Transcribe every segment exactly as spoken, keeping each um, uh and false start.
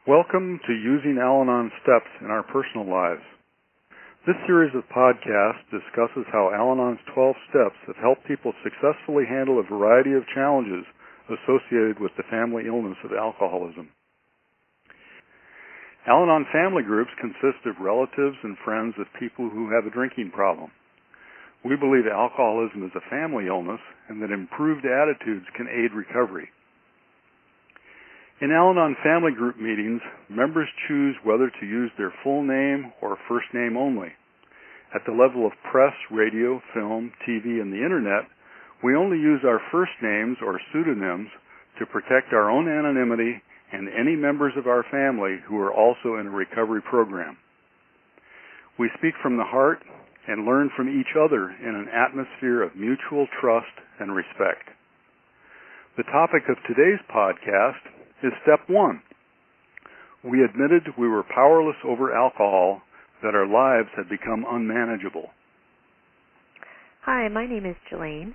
Welcome to Using Al-Anon Steps in Our Personal Lives. This series of podcasts discusses how Al-Anon's twelve steps have helped people successfully handle a variety of challenges associated with the family illness of alcoholism. Al-Anon family groups consist of relatives and friends of people who have a drinking problem. We believe alcoholism is a family illness and that improved attitudes can aid recovery. In Al-Anon family group meetings, members choose whether to use their full name or first name only. At the level of press, radio, film, T V, and the Internet, we only use our first names or pseudonyms to protect our own anonymity and any members of our family who are also in a recovery program. We speak from the heart and learn from each other in an atmosphere of mutual trust and respect. The topic of today's podcast is step one. We admitted we were powerless over alcohol, that our lives had become unmanageable. Hi, my name is Jelaine.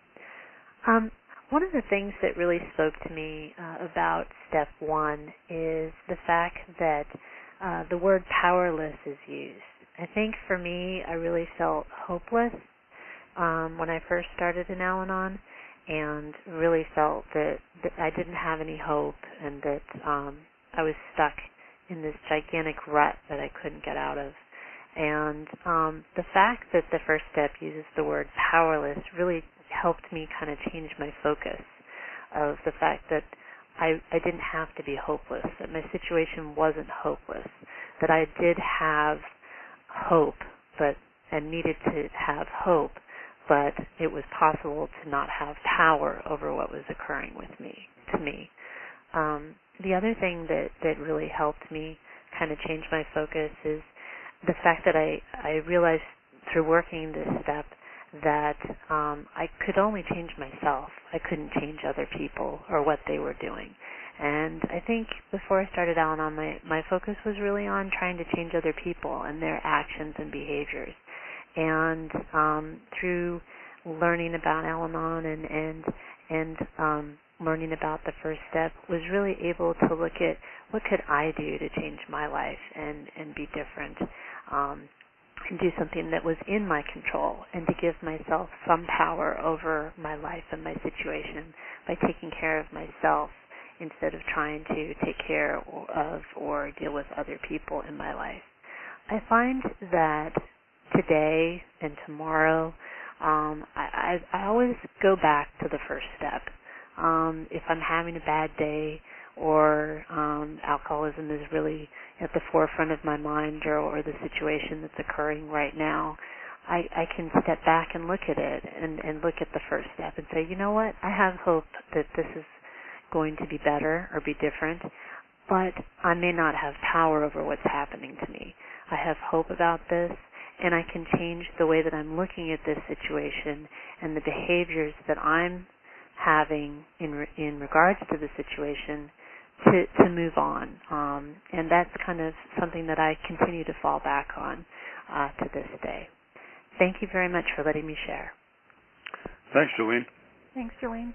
Um, one of the things that really spoke to me uh, about step one is the fact that uh, the word powerless is used. I think for me, I really felt hopeless um, when I first started in Al-Anon, and really felt that, that I didn't have any hope and that um, I was stuck in this gigantic rut that I couldn't get out of. And um, the fact that the first step uses the word powerless really helped me kind of change my focus of the fact that I, I didn't have to be hopeless, that my situation wasn't hopeless, that I did have hope but and needed to have hope, but it was possible to not have power over what was occurring with me, to me. Um, the other thing that, that really helped me kind of change my focus is the fact that I, I realized through working this step that um, I could only change myself. I couldn't change other people or what they were doing. And I think before I started Al-Anon, my, my focus was really on trying to change other people and their actions and behaviors. And um, through learning about Al-Anon and and and um, learning about the first step, was really able to look at what could I do to change my life and and be different, um, and do something that was in my control, and to give myself some power over my life and my situation by taking care of myself instead of trying to take care of or deal with other people in my life. I find that today and tomorrow, um, I, I, I always go back to the first step. Um, if I'm having a bad day or um, alcoholism is really at the forefront of my mind or, or the situation that's occurring right now, I, I can step back and look at it and, and look at the first step and say, you know what, I have hope that this is going to be better or be different, but I may not have power over what's happening to me. I have hope about this, and I can change the way that I'm looking at this situation and the behaviors that I'm having in re- in regards to the situation to, to move on. Um, and that's kind of something that I continue to fall back on uh, to this day. Thank you very much for letting me share. Thanks, Jolene. Thanks, Jolene.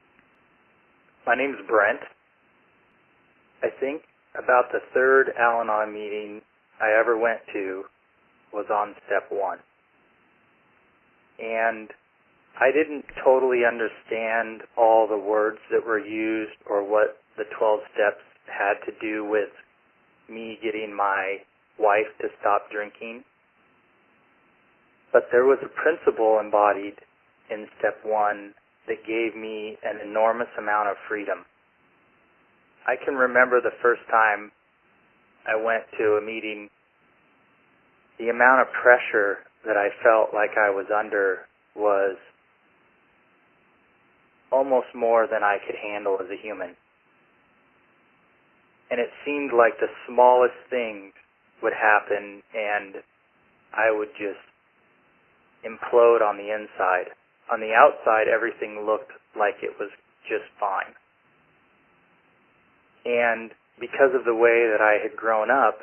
My name is Brent. I think about the third Al-Anon meeting I ever went to was on step one. And I didn't totally understand all the words that were used or what the twelve steps had to do with me getting my wife to stop drinking. But there was a principle embodied in step one that gave me an enormous amount of freedom. I can remember the first time I went to a meeting, the amount of pressure that I felt like I was under was almost more than I could handle as a human. And it seemed like the smallest thing would happen and I would just implode on the inside. On the outside, everything looked like it was just fine. And because of the way that I had grown up,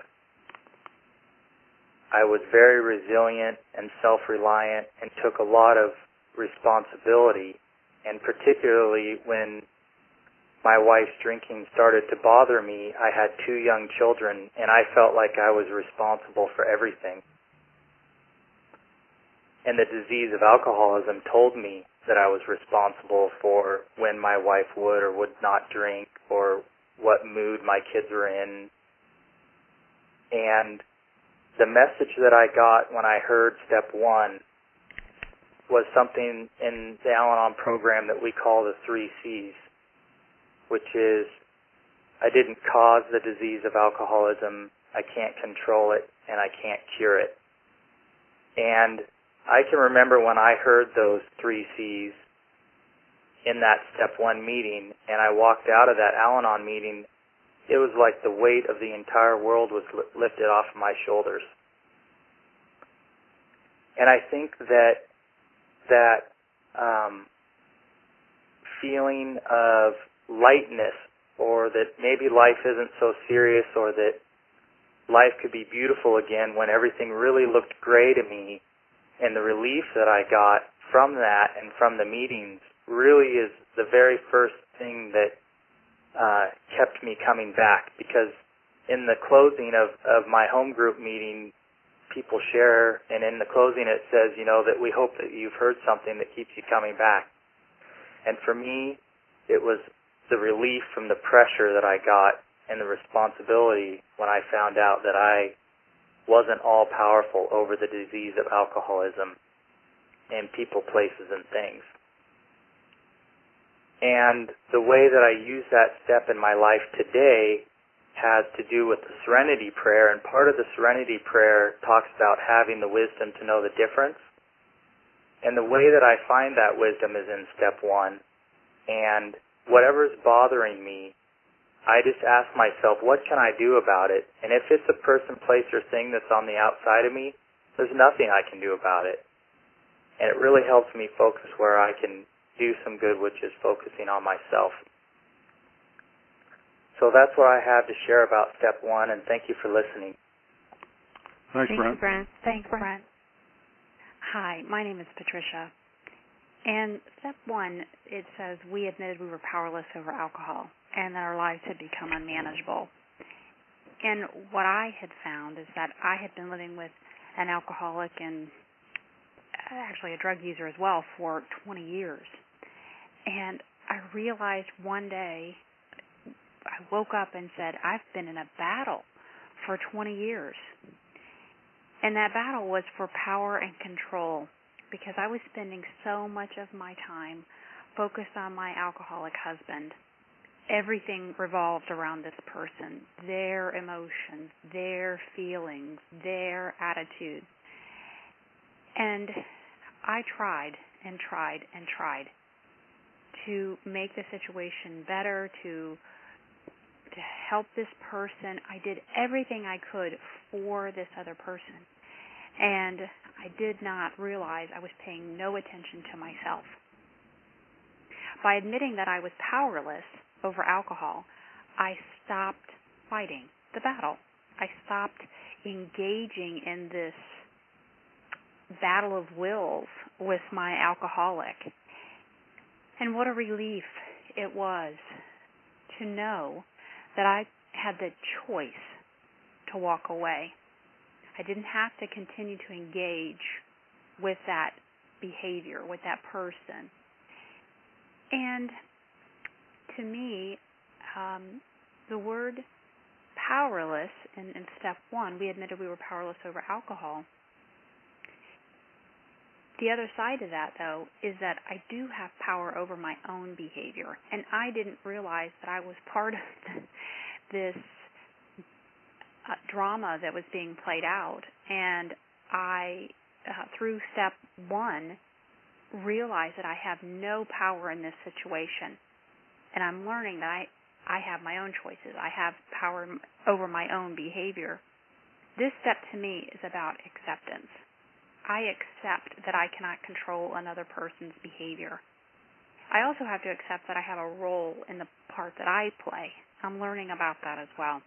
I was very resilient and self-reliant and took a lot of responsibility, and particularly when my wife's drinking started to bother me, I had two young children, and I felt like I was responsible for everything. And the disease of alcoholism told me that I was responsible for when my wife would or would not drink, or what mood my kids were in. And the message that I got when I heard step one was something in the Al-Anon program that we call the three C's, which is, I didn't cause the disease of alcoholism, I can't control it, and I can't cure it. And I can remember when I heard those three C's in that step one meeting, and I walked out of that Al-Anon meeting, it was like the weight of the entire world was li- lifted off of my shoulders. And I think that that um, feeling of lightness, or that maybe life isn't so serious, or that life could be beautiful again when everything really looked gray to me, and the relief that I got from that and from the meetings really is the very first thing that uh, kept me coming back. Because in the closing of, of my home group meeting, people share, and in the closing it says, you know, that we hope that you've heard something that keeps you coming back. And for me, it was the relief from the pressure that I got and the responsibility when I found out that I wasn't all powerful over the disease of alcoholism and people, places, and things. And the way that I use that step in my life today has to do with the Serenity Prayer, and part of the Serenity Prayer talks about having the wisdom to know the difference. And the way that I find that wisdom is in step one. And whatever's bothering me, I just ask myself, what can I do about it? And if it's a person, place, or thing that's on the outside of me, there's nothing I can do about it. And it really helps me focus where I can do some good, which is focusing on myself. So that's what I have to share about step one, and thank you for listening. Thanks, Thank Brent. you, Brent. Thanks, Brent. Hi, my name is Patricia. And step one, it says we admitted we were powerless over alcohol and that our lives had become unmanageable. And what I had found is that I had been living with an alcoholic and actually a drug user as well for twenty years. And I realized one day, I woke up and said, I've been in a battle for twenty years. And that battle was for power and control, because I was spending so much of my time focused on my alcoholic husband. Everything revolved around this person, their emotions, their feelings, their attitudes. And I tried and tried and tried to make the situation better, to to help this person. I did everything I could for this other person. And I did not realize I was paying no attention to myself. By admitting that I was powerless over alcohol, I stopped fighting the battle. I stopped engaging in this battle of wills with my alcoholic. And what a relief it was to know that I had the choice to walk away. I didn't have to continue to engage with that behavior, with that person. And to me, um, the word powerless in, in step one, we admitted we were powerless over alcohol. The other side of that, though, is that I do have power over my own behavior. And I didn't realize that I was part of this uh, drama that was being played out. And I, uh, through step one, realized that I have no power in this situation. And I'm learning that I, I have my own choices. I have power over my own behavior. This step to me is about acceptance. I accept that I cannot control another person's behavior. I also have to accept that I have a role in the part that I play. I'm learning about that as well.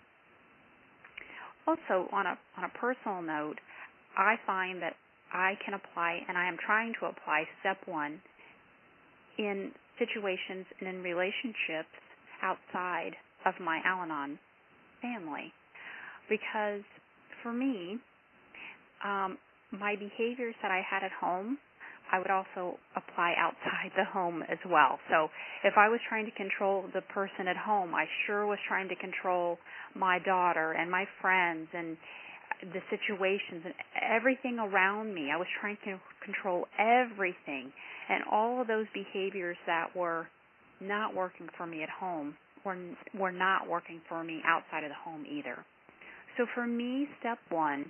Also, on a on a personal note, I find that I can apply, and I am trying to apply step one in situations and in relationships outside of my Al-Anon family. Because for me, um, my behaviors that I had at home, I would also apply outside the home as well. So if I was trying to control the person at home, I sure was trying to control my daughter and my friends and the situations and everything around me. I was trying to control everything. And all of those behaviors that were not working for me at home were, were not working for me outside of the home either. So for me, step one,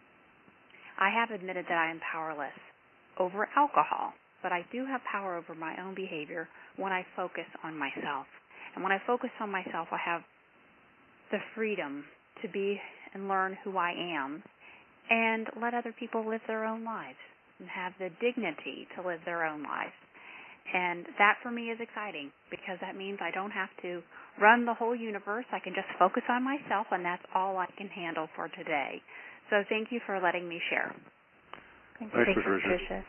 I have admitted that I am powerless over alcohol, but I do have power over my own behavior when I focus on myself. And when I focus on myself, I have the freedom to be and learn who I am and let other people live their own lives and have the dignity to live their own lives. And that for me is exciting because that means I don't have to run the whole universe. I can just focus on myself, and that's all I can handle for today. So thank you for letting me share. Thank you, Thanks, Patricia. Patricia.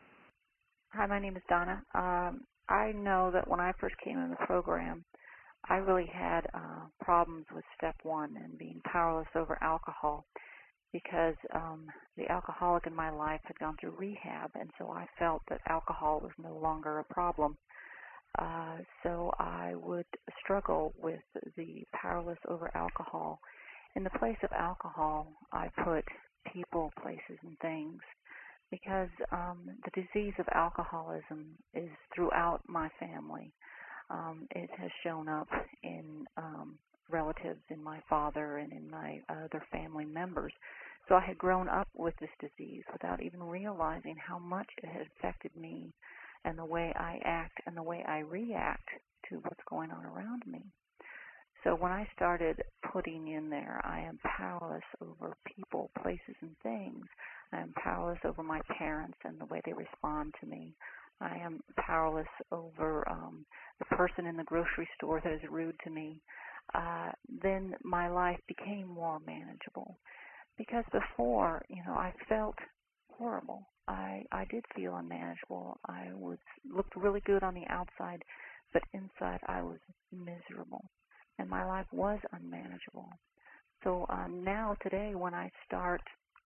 Hi, my name is Donna. Um, I know that when I first came in the program, I really had uh, problems with step one and being powerless over alcohol because um, the alcoholic in my life had gone through rehab, and so I felt that alcohol was no longer a problem. Uh, so I would struggle with the powerless over alcohol. In the place of alcohol, I put people, places, and things because um, the disease of alcoholism is throughout my family. Um, it has shown up in um, relatives, in my father, and in my other family members. So I had grown up with this disease without even realizing how much it had affected me and the way I act and the way I react to what's going on around me. So when I started putting in there, I am powerless over people, places, and things. I am powerless over my parents and the way they respond to me. I am powerless over um, the person in the grocery store that is rude to me. Uh, then my life became more manageable. Because before, you know, I felt horrible. I, I did feel unmanageable. I was looked really good on the outside, but inside I was miserable. And my life was unmanageable. So um, now today when I start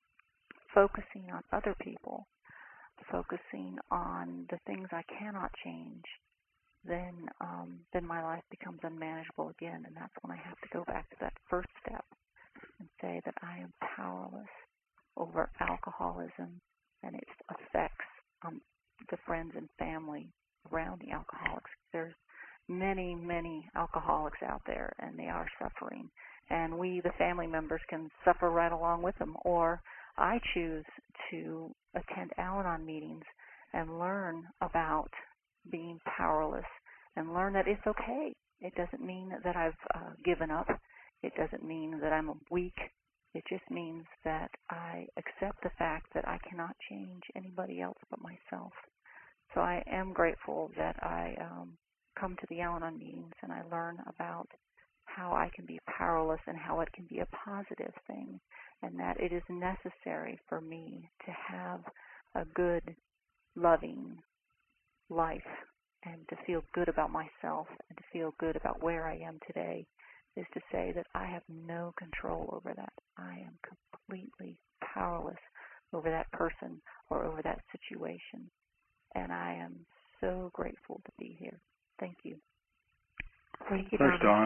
focusing on other people, focusing on the things I cannot change, then um, then my life becomes unmanageable again. And that's when I have to go back to that first step and say that I am powerless over alcoholism and its effects on the friends and family around the alcoholics. There's many, many alcoholics out there, and they are suffering. And we, the family members, can suffer right along with them. Or I choose to attend Al-Anon meetings and learn about being powerless and learn that it's okay. It doesn't mean that I've uh, given up. It doesn't mean that I'm weak. It just means that I accept the fact that I cannot change anybody else but myself. So I am grateful that I um, come to the Al-Anon meetings and I learn about how I can be powerless and how it can be a positive thing, and that it is necessary for me to have a good, loving life and to feel good about myself and to feel good about where I am today, is to say that I have no control over that. I am completely powerless over that person or over that situation. And I am so grateful to be here. Thank you. Thank you, Thanks, Donna. Donna.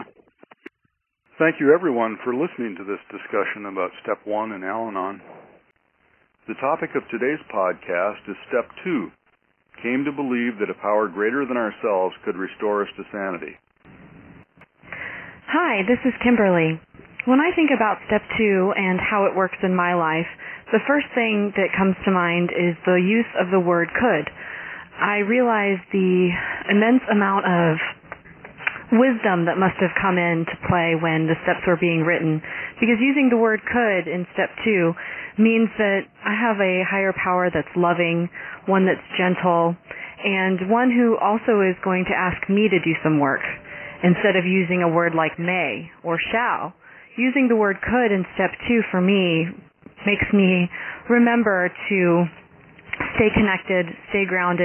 Thank you, everyone, for listening to this discussion about Step one in Al-Anon. The topic of today's podcast is Step two, came to believe that a power greater than ourselves could restore us to sanity. Hi, this is Kimberly. When I think about Step two and how it works in my life, the first thing that comes to mind is the use of the word could. I realize the immense amount of wisdom that must have come into play when the steps were being written, because using the word could in Step two means that I have a higher power that's loving, one that's gentle, and one who also is going to ask me to do some work. Instead of using a word like may or shall, using the word could in Step two for me makes me remember to stay connected, stay grounded,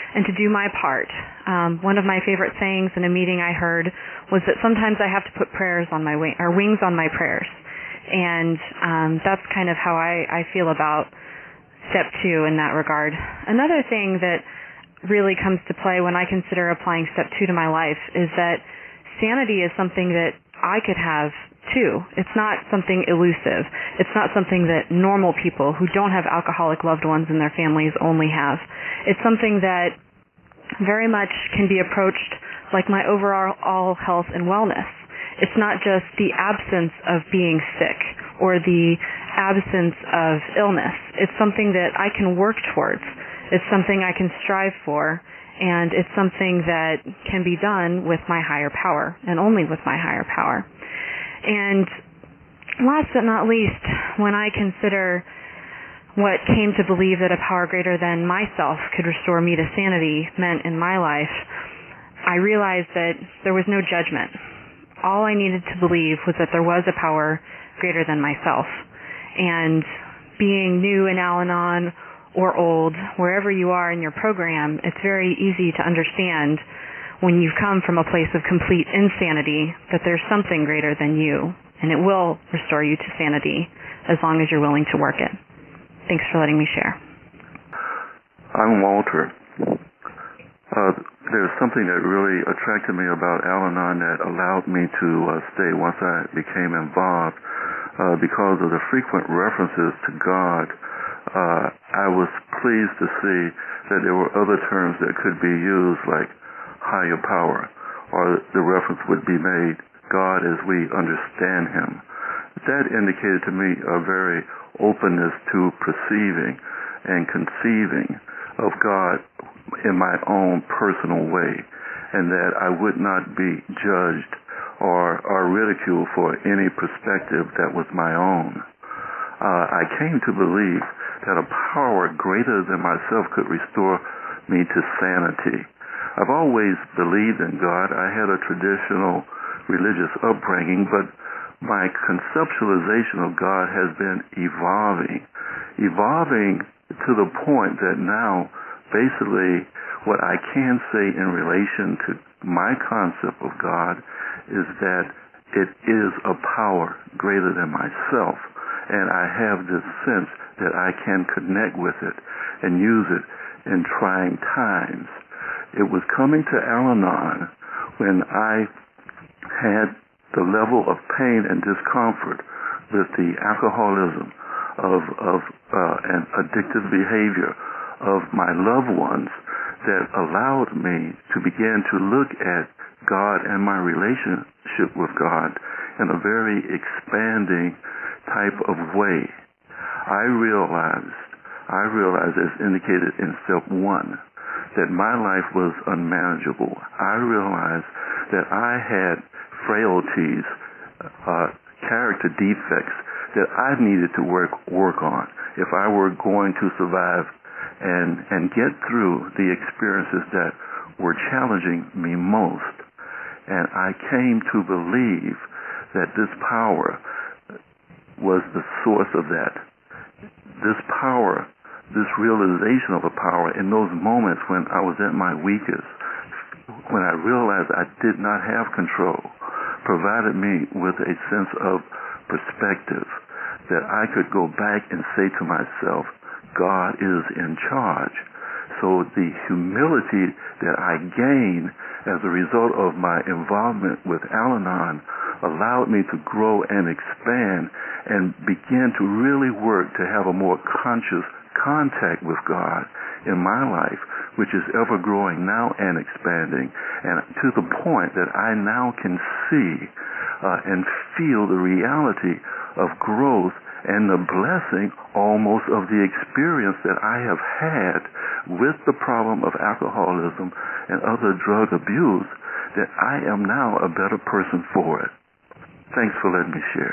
and to do my part. Um, one of my favorite sayings in a meeting I heard was that sometimes I have to put prayers on my wing, or wings on my prayers. And um, that's kind of how I, I feel about step two in that regard. Another thing that really comes to play when I consider applying step two to my life is that sanity is something that I could have too. It's not something elusive. It's not something that normal people who don't have alcoholic loved ones in their families only have. It's something that very much can be approached like my overall health and wellness. It's not just the absence of being sick or the absence of illness. It's something that I can work towards. It's something I can strive for, and it's something that can be done with my higher power, and only with my higher power. And last but not least, when I consider what came to believe that a power greater than myself could restore me to sanity meant in my life, I realized that there was no judgment. All I needed to believe was that there was a power greater than myself. And being new in Al-Anon or old, wherever you are in your program, it's very easy to understand when you've come from a place of complete insanity that there's something greater than you, and it will restore you to sanity as long as you're willing to work it. Thanks for letting me share. I'm Walter. Uh, there's something that really attracted me about Al-Anon that allowed me to uh, stay once I became involved uh, because of the frequent references to God. Uh, I was pleased to see that there were other terms that could be used, like higher power, or the reference would be made, God as we understand Him. That indicated to me a very openness to perceiving and conceiving of God in my own personal way, and that I would not be judged or, or ridiculed for any perspective that was my own. Uh, I came to believe that a power greater than myself could restore me to sanity. I've always believed in God. I had a traditional religious upbringing, but my conceptualization of God has been evolving, evolving to the point that now basically what I can say in relation to my concept of God is that it is a power greater than myself, and I have this sense that I can connect with it and use it in trying times. It was coming to Al-Anon when I had the level of pain and discomfort with the alcoholism of, of uh, and addictive behavior of my loved ones that allowed me to begin to look at God and my relationship with God in a very expanding type of way. I realized, I realized as indicated in step one, that my life was unmanageable. I realized that I had frailties, uh, character defects that I needed to work work on if I were going to survive and and get through the experiences that were challenging me most. And I came to believe that this power was the source of that. This power, this realization of a power in those moments when I was at my weakest, when I realized I did not have control, provided me with a sense of perspective that I could go back and say to myself, God is in charge. So the humility that I gained as a result of my involvement with Al-Anon allowed me to grow and expand and begin to really work to have a more conscious contact with God in my life, which is ever growing now and expanding, and to the point that I now can see uh, and feel the reality of growth and the blessing almost of the experience that I have had with the problem of alcoholism and other drug abuse, that I am now a better person for it. Thanks for letting me share.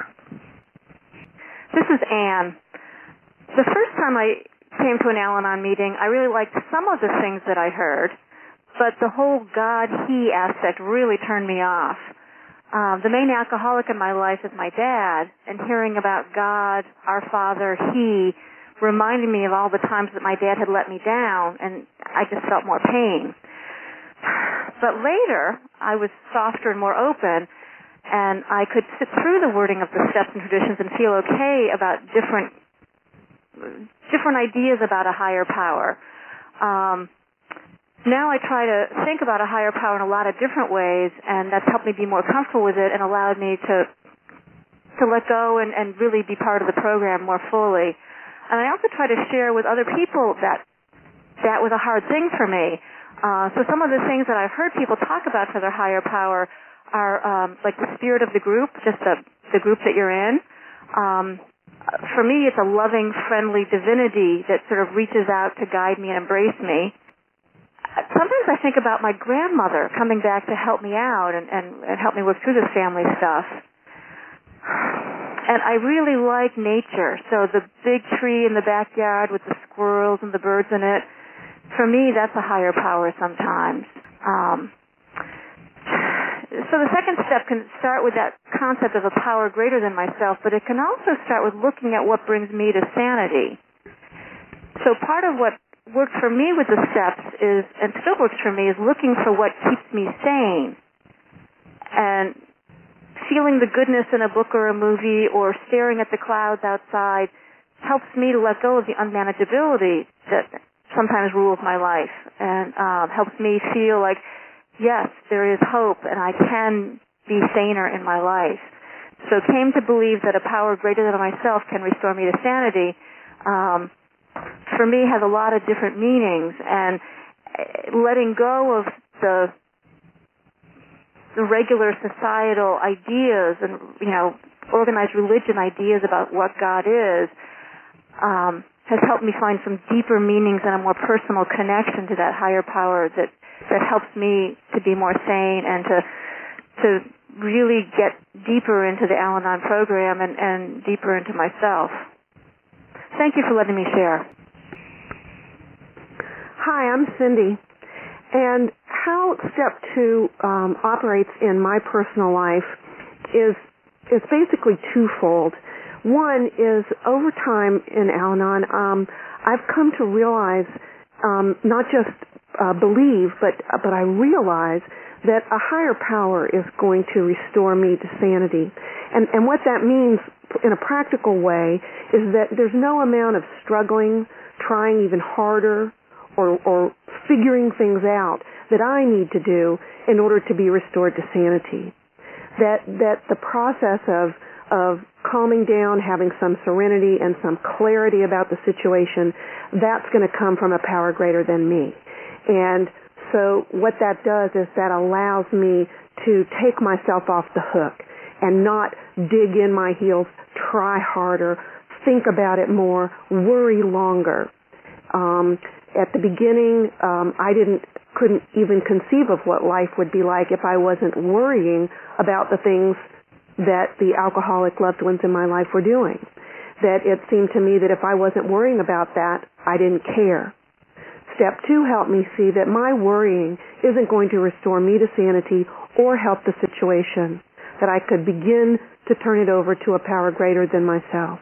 This is Anne. The first time I came to an Al-Anon meeting, I really liked some of the things that I heard, but the whole God-He aspect really turned me off. Uh, the main alcoholic in my life is my dad, and hearing about God, our Father, He, reminding me of all the times that my dad had let me down, and I just felt more pain. But later, I was softer and more open, and I could sit through the wording of the steps and traditions and feel okay about different different ideas about a higher power. Um, now I try to think about a higher power in a lot of different ways, and that's helped me be more comfortable with it and allowed me to to let go and, and really be part of the program more fully. And I also try to share with other people that that was a hard thing for me. Uh, so some of the things that I've heard people talk about for their higher power are um, like the spirit of the group, just the, the group that you're in. Um, for me, it's a loving, friendly divinity that sort of reaches out to guide me and embrace me. Sometimes I think about my grandmother coming back to help me out and, and, and help me work through this family stuff. And I really like nature. So the big tree in the backyard with the squirrels and the birds in it, for me, that's a higher power sometimes. Um, so the second step can start with that concept of a power greater than myself, but it can also start with looking at what brings me to sanity. So part of what works for me with the steps is, and still works for me, is looking for what keeps me sane. And feeling the goodness in a book or a movie or staring at the clouds outside helps me to let go of the unmanageability that sometimes rules my life, and um, helps me feel like, yes, there is hope and I can be saner in my life. So came to believe that a power greater than myself can restore me to sanity, um, for me has a lot of different meanings, and letting go of the the regular societal ideas and, you know, organized religion ideas about what God is, um, has helped me find some deeper meanings and a more personal connection to that higher power that, that helps me to be more sane and to to really get deeper into the Al-Anon program and, and deeper into myself. Thank you for letting me share. Hi, I'm Cindy. And how step two um, operates in my personal life is is basically twofold. One is over time in Al-Anon, um, I've come to realize, um, not just uh, believe, but uh, but I realize that a higher power is going to restore me to sanity. And and what that means in a practical way is that there's no amount of struggling, trying even harder, or, or figuring things out that I need to do in order to be restored to sanity. That that the process of of calming down, having some serenity and some clarity about the situation, that's going to come from a power greater than me. And so what that does is that allows me to take myself off the hook and not dig in my heels, try harder, think about it more, worry longer. Um, at the beginning, um, I didn't couldn't even conceive of what life would be like if I wasn't worrying about the things that the alcoholic loved ones in my life were doing. That it seemed to me that if I wasn't worrying about that, I didn't care. Step two helped me see that my worrying isn't going to restore me to sanity or help the situation, that I could begin to turn it over to a power greater than myself.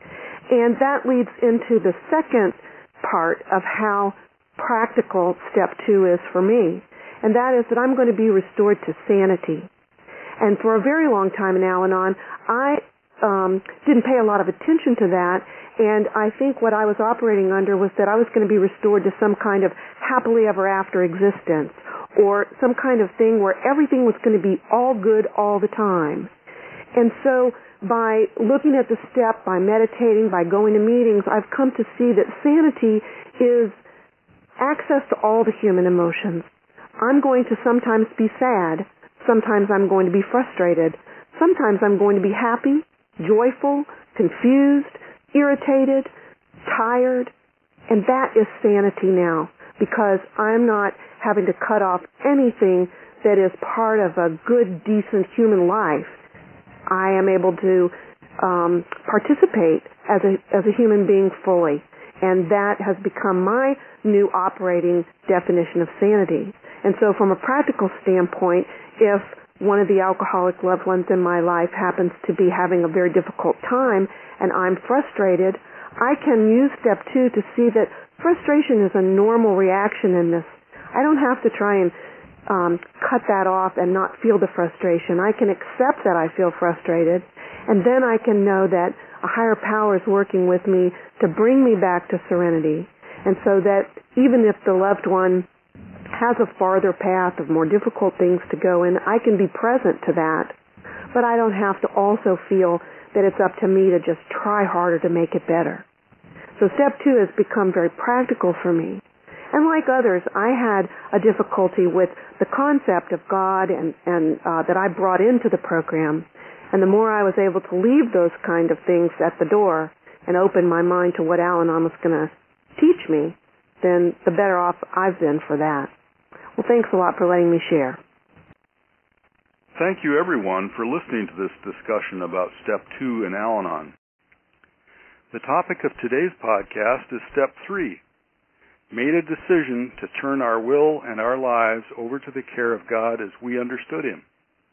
And that leads into the second part of how practical step two is for me, and that is that I'm going to be restored to sanity. And for a very long time in Al-Anon, I um, didn't pay a lot of attention to that, and I think what I was operating under was that I was going to be restored to some kind of happily ever after existence, or some kind of thing where everything was going to be all good all the time. And so by looking at the step, by meditating, by going to meetings, I've come to see that sanity is access to all the human emotions. I'm going to sometimes be sad. Sometimes I'm going to be frustrated. Sometimes I'm going to be happy, joyful, confused, irritated, tired. And that is sanity now, because I'm not having to cut off anything that is part of a good, decent human life. I am able to um, participate as a as a human being fully, and that has become my new operating definition of sanity. And so from a practical standpoint, if one of the alcoholic loved ones in my life happens to be having a very difficult time and I'm frustrated, I can use step two to see that frustration is a normal reaction in this. I don't have to try and um, cut that off and not feel the frustration. I can accept that I feel frustrated, and then I can know that a higher power is working with me to bring me back to serenity. And so that even if the loved one has a farther path of more difficult things to go in, I can be present to that. But I don't have to also feel that it's up to me to just try harder to make it better. So step two has become very practical for me. And like others, I had a difficulty with the concept of God and, and uh, that I brought into the program. And the more I was able to leave those kind of things at the door and open my mind to what Al-Anon was going to teach me, then the better off I've been for that. Well, thanks a lot for letting me share. Thank you, everyone, for listening to this discussion about Step two in Al-Anon. The topic of today's podcast is Step three, made a decision to turn our will and our lives over to the care of God as we understood Him.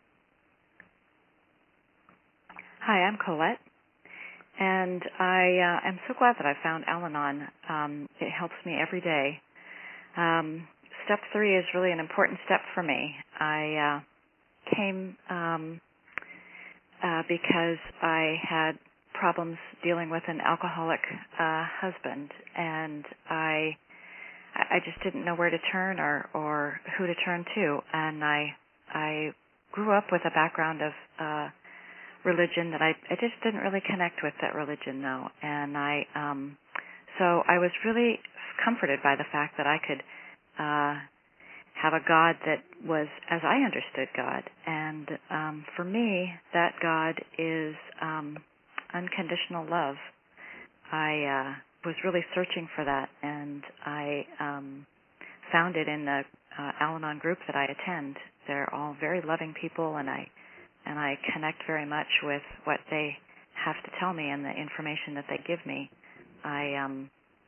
Hi, I'm Colette, and I uh, am so glad that I found Al-Anon. Um, it helps me every day. Um, step three is really an important step for me. I uh, came um, uh, because I had problems dealing with an alcoholic uh, husband, and I I just didn't know where to turn or, or who to turn to. And I I grew up with a background of uh, religion that I, I just didn't really connect with that religion, though. And I um, so I was really comforted by the fact that I could uh, have a God that was as I understood God. And um, for me, that God is um, unconditional love. I uh, was really searching for that, and I um, found it in the uh, Al-Anon group that I attend. They're all very loving people, and I and I connect very much with what they have to tell me and the information that they give me. I um,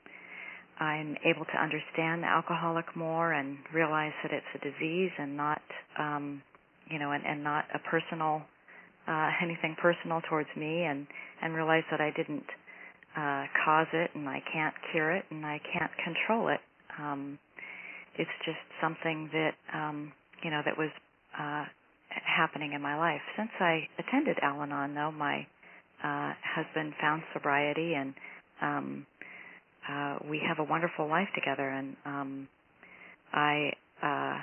I'm able to understand the alcoholic more and realize that it's a disease and not um, you know and, and not a personal uh, anything personal towards me, and and realize that I didn't uh, cause it, and I can't cure it, and I can't control it. Um, it's just something that um, you know that was uh, happening in my life. Since I attended Al-Anon, though, my uh, husband found sobriety, and um, uh, we have a wonderful life together. And um, I. Uh,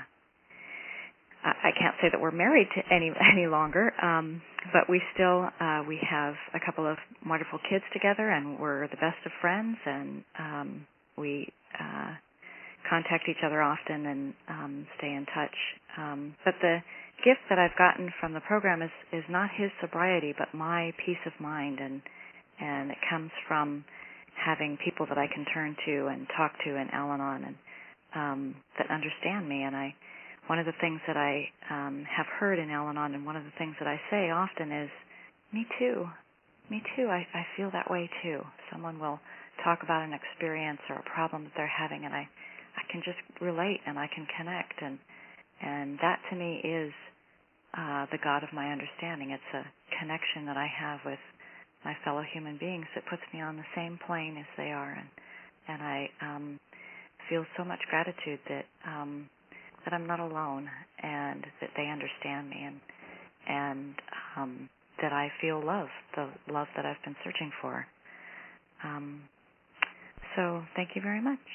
I can't say that we're married to any any longer, um, but we still uh, we have a couple of wonderful kids together, and we're the best of friends, and um, we uh, contact each other often and um, stay in touch. Um, but the gift that I've gotten from the program is is not his sobriety, but my peace of mind, and and it comes from having people that I can turn to and talk to in Al-Anon, and um, that understand me. And I. One of the things that I um, have heard in Al-Anon, and one of the things that I say often is, me too, me too, I, I feel that way too. Someone will talk about an experience or a problem that they're having, and I, I can just relate and I can connect, and and that to me is uh, the God of my understanding. It's a connection that I have with my fellow human beings that puts me on the same plane as they are, and, and I um, feel so much gratitude that um, that I'm not alone, and that they understand me, and and um, that I feel love, the love that I've been searching for. Um, so thank you very much.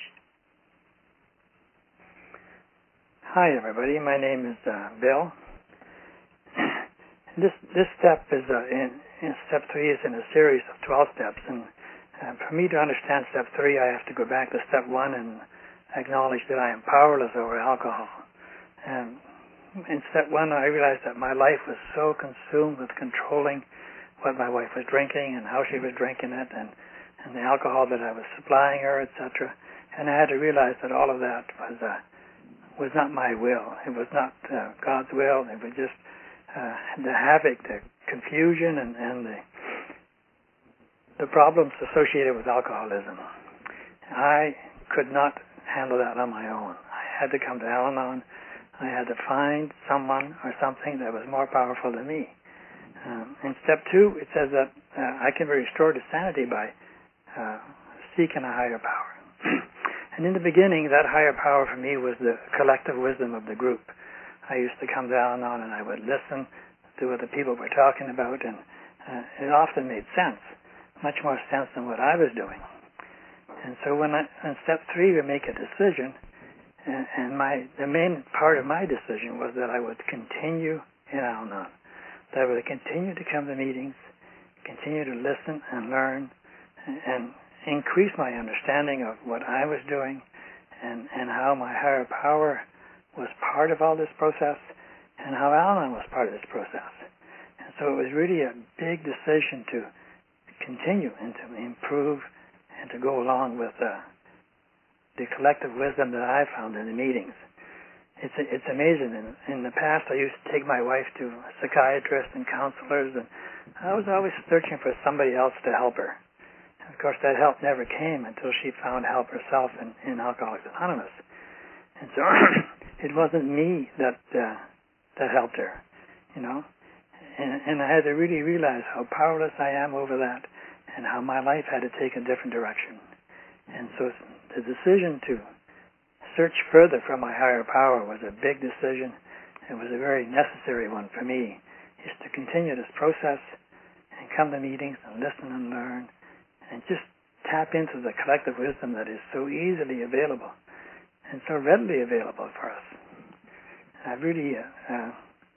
Hi, everybody. My name is uh, Bill. This this step is uh, in, in step three is in a series of twelve steps, and uh, for me to understand step three, I have to go back to step one and acknowledge that I am powerless over alcohol. And in step one, I realized that my life was so consumed with controlling what my wife was drinking and how she was drinking it, and, and the alcohol that I was supplying her, et cetera. And I had to realize that all of that was uh, was not my will. It was not uh, God's will. It was just uh, the havoc, the confusion, and, and the the problems associated with alcoholism. I could not handle that on my own. I had to come to Al-Anon. I had to find someone or something that was more powerful than me. Um, in step two, it says that uh, I can be restored to sanity by uh, seeking a higher power. And in the beginning, that higher power for me was the collective wisdom of the group. I used to come to Al-Anon and I would listen to what the people were talking about, and uh, it often made sense, much more sense than what I was doing. And so when I, in step three, we make a decision, and, and my the main part of my decision was that I would continue in Al-Anon, that I would continue to come to meetings, continue to listen and learn, and, and increase my understanding of what I was doing, and, and how my higher power was part of all this process, and how Al-Anon was part of this process. And so it was really a big decision to continue and to improve and to go along with uh, the collective wisdom that I found in the meetings. It's it's amazing. In, in the past, I used to take my wife to psychiatrists and counselors, and I was always searching for somebody else to help her. And of course, that help never came until she found help herself in, in Alcoholics Anonymous. And so it wasn't me that uh, that helped her, you know. And, and I had to really realize how powerless I am over that, and how my life had to take a different direction. And so the decision to search further for my higher power was a big decision. It was a very necessary one for me, is to continue this process and come to meetings and listen and learn and just tap into the collective wisdom that is so easily available and so readily available for us. I really, uh, uh,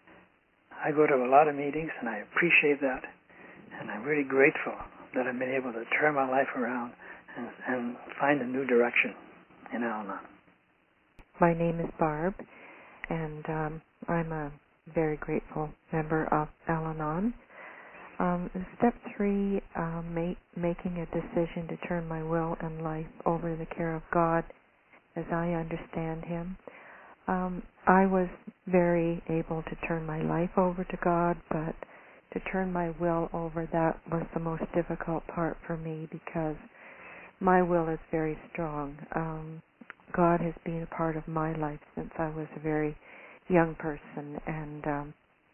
I go to a lot of meetings and I appreciate that, and I'm really grateful that I've been able to turn my life around and, and find a new direction in Al-Anon. My name is Barb, and um, I'm a very grateful member of Al-Anon. Um, step three, uh, make, making a decision to turn my will and life over in the care of God as I understand Him. Um, I was very able to turn my life over to God, but to turn my will over, that was the most difficult part for me, because my will is very strong. Um, God has been a part of my life since I was a very young person, and um,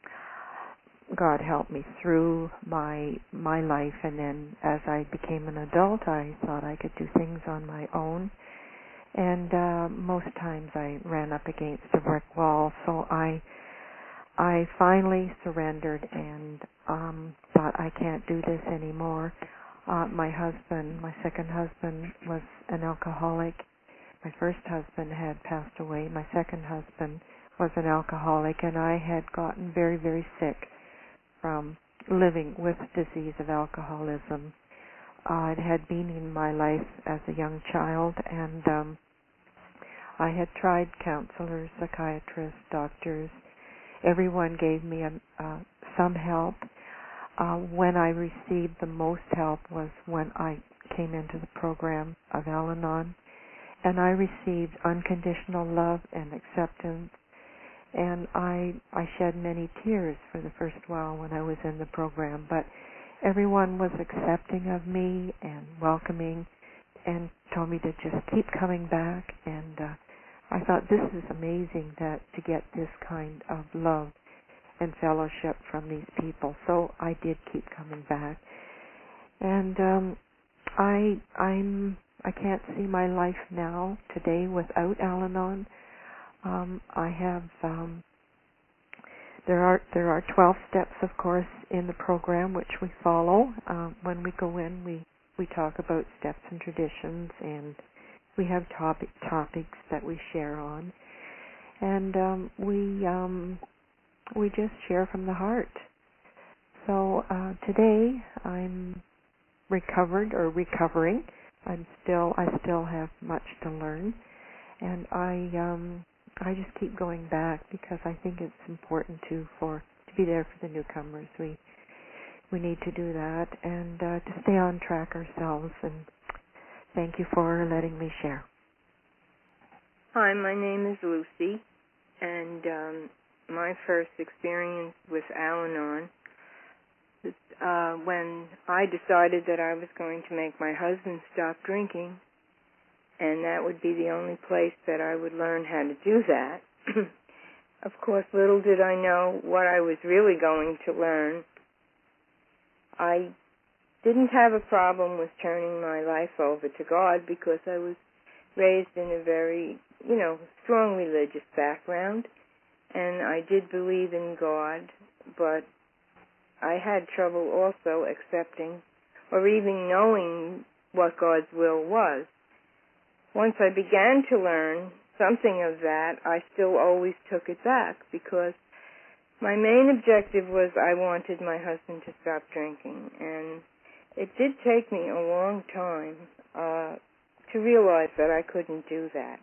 God helped me through my my life. And then as I became an adult, I thought I could do things on my own, and uh, most times I ran up against a brick wall. So I I finally surrendered and um, thought, I can't do this anymore. Uh, my husband, my second husband, was an alcoholic. My first husband had passed away. My second husband was an alcoholic, and I had gotten very, very sick from living with the disease of alcoholism. Uh, it had been in my life as a young child, and um, I had tried counselors, psychiatrists, doctors. Everyone gave me a, uh, some help. Uh, when I received the most help was when I came into the program of Al-Anon, and I received unconditional love and acceptance, and I I shed many tears for the first while when I was in the program, but everyone was accepting of me and welcoming and told me to just keep coming back, and uh, I thought, this is amazing that to get this kind of love and fellowship from these people. So I did keep coming back, and um, I I'm I can't see my life now today without Al-Anon. Um, I have um, there are there are twelve steps, of course, in the program which we follow. Uh, when we go in, we we talk about steps and traditions, and we have topic topics that we share on, and um, we um, we just share from the heart. So uh, today I'm recovered or recovering. I'm still I still have much to learn, and I um, I just keep going back because I think it's important to for to be there for the newcomers. We we need to do that and uh, to stay on track ourselves. And thank you for letting me share. Hi, my name is Lucy, and um, my first experience with Al-Anon was uh, when I decided that I was going to make my husband stop drinking, and that would be the only place that I would learn how to do that. Of course, little did I know what I was really going to learn. I didn't have a problem with turning my life over to God because I was raised in a very, you know, strong religious background, and I did believe in God, but I had trouble also accepting or even knowing what God's will was. Once I began to learn something of that, I still always took it back because my main objective was I wanted my husband to stop drinking, and it did take me a long time uh, to realize that I couldn't do that.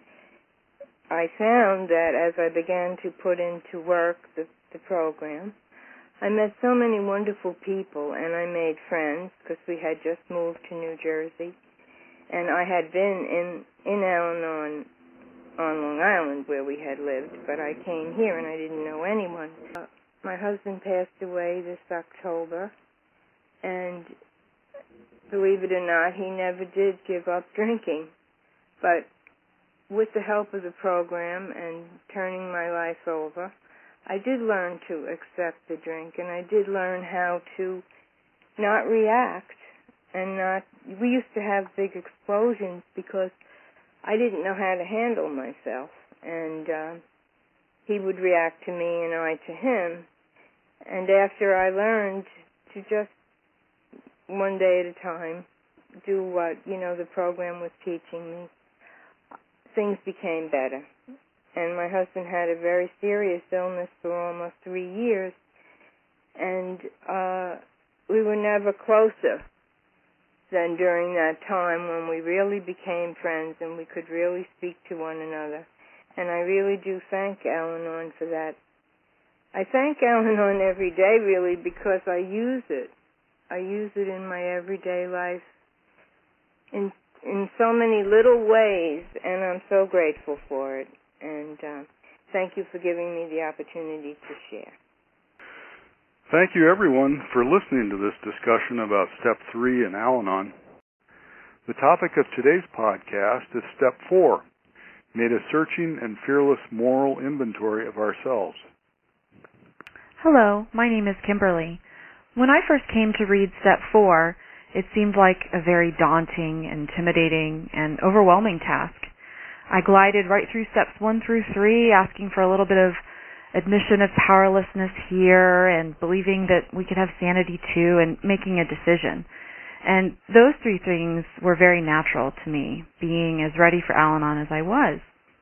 I found that as I began to put into work the, the program, I met so many wonderful people, and I made friends because we had just moved to New Jersey, and I had been in, in Al-Anon on Long Island where we had lived, but I came here and I didn't know anyone. Uh, my husband passed away this October, and believe it or not, he never did give up drinking. But with the help of the program and turning my life over, I did learn to accept the drink, and I did learn how to not react and not... We used to have big explosions because I didn't know how to handle myself, and uh, he would react to me and I to him. And after I learned to just one day at a time do what, you know, the program was teaching me, things became better. And my husband had a very serious illness for almost three years, and uh, we were never closer than during that time when we really became friends and we could really speak to one another. And I really do thank Al-Anon for that. I thank Al-Anon every day, really, because I use it. I use it in my everyday life in in so many little ways, and I'm so grateful for it. And uh, thank you for giving me the opportunity to share. Thank you, everyone, for listening to this discussion about Step three in Al-Anon. The topic of today's podcast is Step four, made a searching and fearless moral inventory of ourselves. Hello, my name is Kimberly. When I first came to read Step four, it seemed like a very daunting, intimidating, and overwhelming task. I glided right through Steps one through three, asking for a little bit of admission of powerlessness here and believing that we could have sanity too and making a decision. And those three things were very natural to me, being as ready for Al-Anon as I was.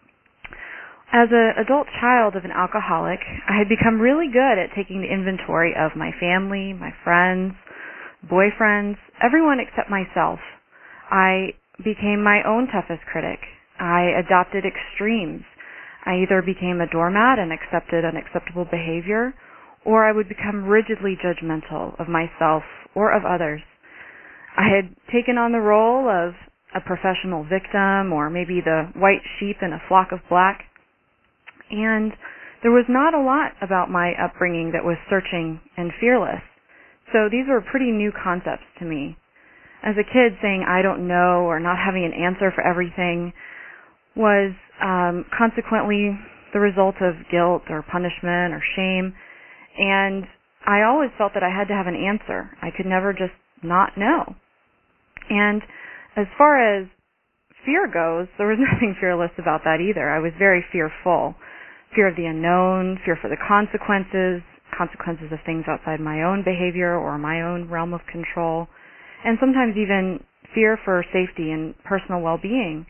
As an adult child of an alcoholic, I had become really good at taking the inventory of my family, my friends, boyfriends, everyone except myself. I became my own toughest critic. I adopted extremes. I either became a doormat and accepted unacceptable behavior, or I would become rigidly judgmental of myself or of others. I had taken on the role of a professional victim or maybe the white sheep in a flock of black, and there was not a lot about my upbringing that was searching and fearless. So these were pretty new concepts to me. As a kid, saying I don't know or not having an answer for everything was um, consequently the result of guilt or punishment or shame, and I always felt that I had to have an answer. I could never just not know. And as far as fear goes, there was nothing fearless about that either. I was very fearful. Fear of the unknown, fear for the consequences, consequences of things outside my own behavior or my own realm of control, and sometimes even fear for safety and personal well-being.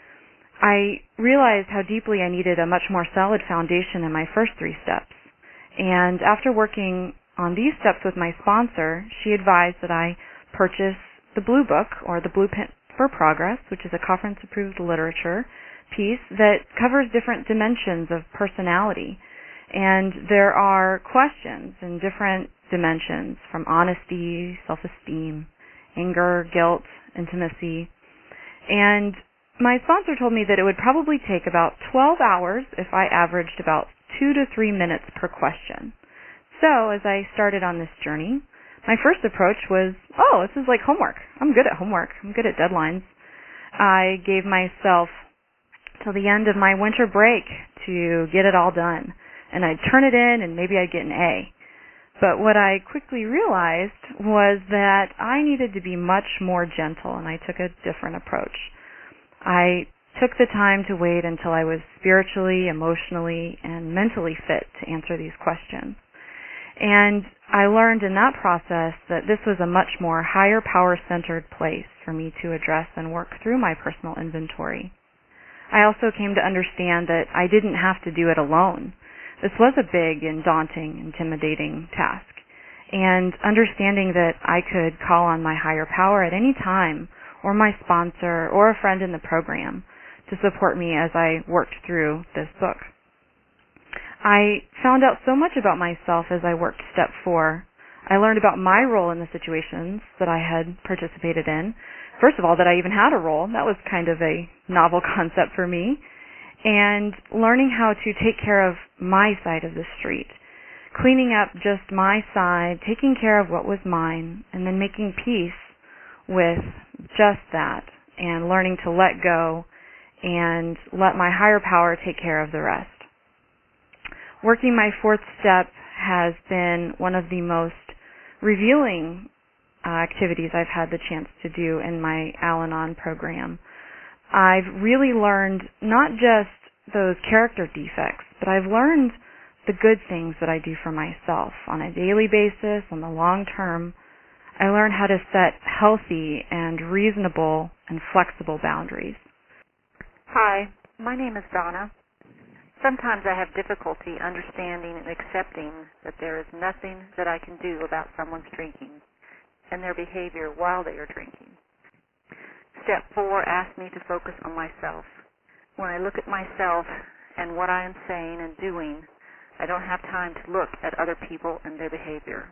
I realized how deeply I needed a much more solid foundation in my first three steps. And after working on these steps with my sponsor, she advised that I purchase the Blue Book, or the Blueprint for Progress, which is a conference-approved literature piece that covers different dimensions of personality. And there are questions in different dimensions, from honesty, self-esteem, anger, guilt, intimacy. And my sponsor told me that it would probably take about twelve hours if I averaged about two to three minutes per question. So as I started on this journey, my first approach was, oh, this is like homework. I'm good at homework. I'm good at deadlines. I gave myself till the end of my winter break to get it all done. And I'd turn it in and maybe I'd get an A. But what I quickly realized was that I needed to be much more gentle, and I took a different approach. I took the time to wait until I was spiritually, emotionally, and mentally fit to answer these questions. And I learned in that process that this was a much more higher power-centered place for me to address and work through my personal inventory. I also came to understand that I didn't have to do it alone. This was a big and daunting, intimidating task. And understanding that I could call on my higher power at any time, or my sponsor, or a friend in the program to support me as I worked through this book. I found out so much about myself as I worked step four. I learned about my role in the situations that I had participated in. First of all, that I even had a role. That was kind of a novel concept for me. And learning how to take care of my side of the street. Cleaning up just my side, taking care of what was mine, and then making peace with just that, and learning to let go and let my higher power take care of the rest. Working my fourth step has been one of the most revealing uh, activities I've had the chance to do in my Al-Anon program. I've really learned not just those character defects, but I've learned the good things that I do for myself on a daily basis, on the long term. I learned how to set healthy and reasonable and flexible boundaries. Hi, my name is Donna. Sometimes I have difficulty understanding and accepting that there is nothing that I can do about someone's drinking and their behavior while they are drinking. Step four asks me to focus on myself. When I look at myself and what I am saying and doing, I don't have time to look at other people and their behavior.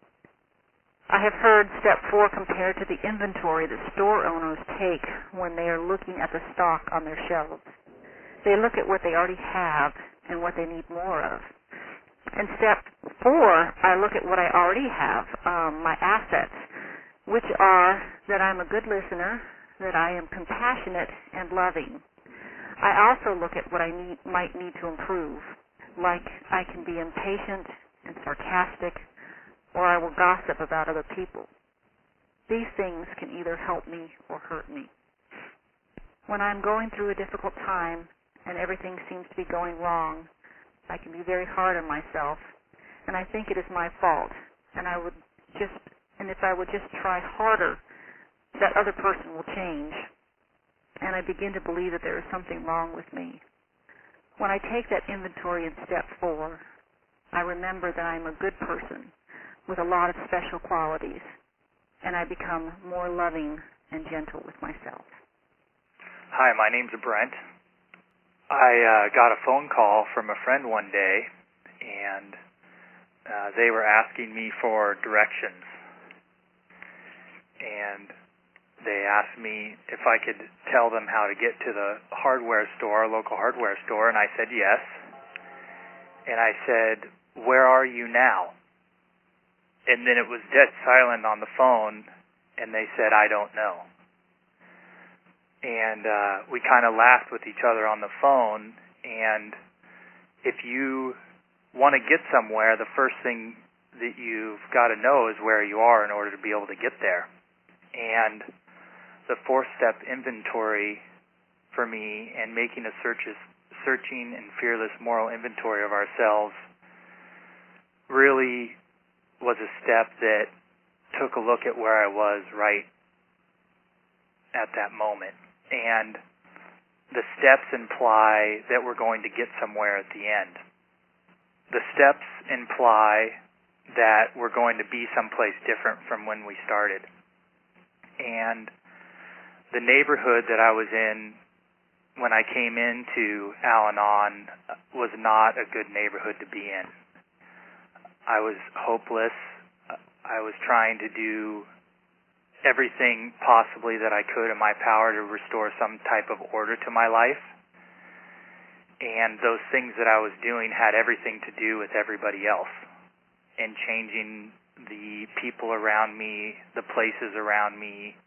I have heard step four compared to the inventory that store owners take when they are looking at the stock on their shelves. They look at what they already have and what they need more of. In step four, I look at what I already have, um, my assets, which are that I'm a good listener, that I am compassionate and loving. I also look at what I need, might need to improve, like I can be impatient and sarcastic, or I will gossip about other people. These things can either help me or hurt me. When I'm going through a difficult time and everything seems to be going wrong, I can be very hard on myself, and I think it is my fault. And I would just, and if I would just try harder, that other person will change. And I begin to believe that there is something wrong with me. When I take that inventory in step four, I remember that I'm a good person with a lot of special qualities, and I become more loving and gentle with myself. Hi, my name's Brent. I uh, got a phone call from a friend one day, and uh, they were asking me for directions. And they asked me if I could tell them how to get to the hardware store, local hardware store, and I said yes. And I said, "Where are you now?" And then it was dead silent on the phone, and they said, "I don't know." And uh, we kind of laughed with each other on the phone. And if you want to get somewhere, the first thing that you've got to know is where you are in order to be able to get there. And the fourth-step inventory for me, and making a searches, searching and fearless moral inventory of ourselves, really was a step that took a look at where I was right at that moment. And the steps imply that we're going to get somewhere at the end. The steps imply that we're going to be someplace different from when we started. And the neighborhood that I was in when I came into Al-Anon was not a good neighborhood to be in. I was hopeless. I was trying to do everything possibly that I could in my power to restore some type of order to my life. And those things that I was doing had everything to do with everybody else, and changing the people around me, the places around me.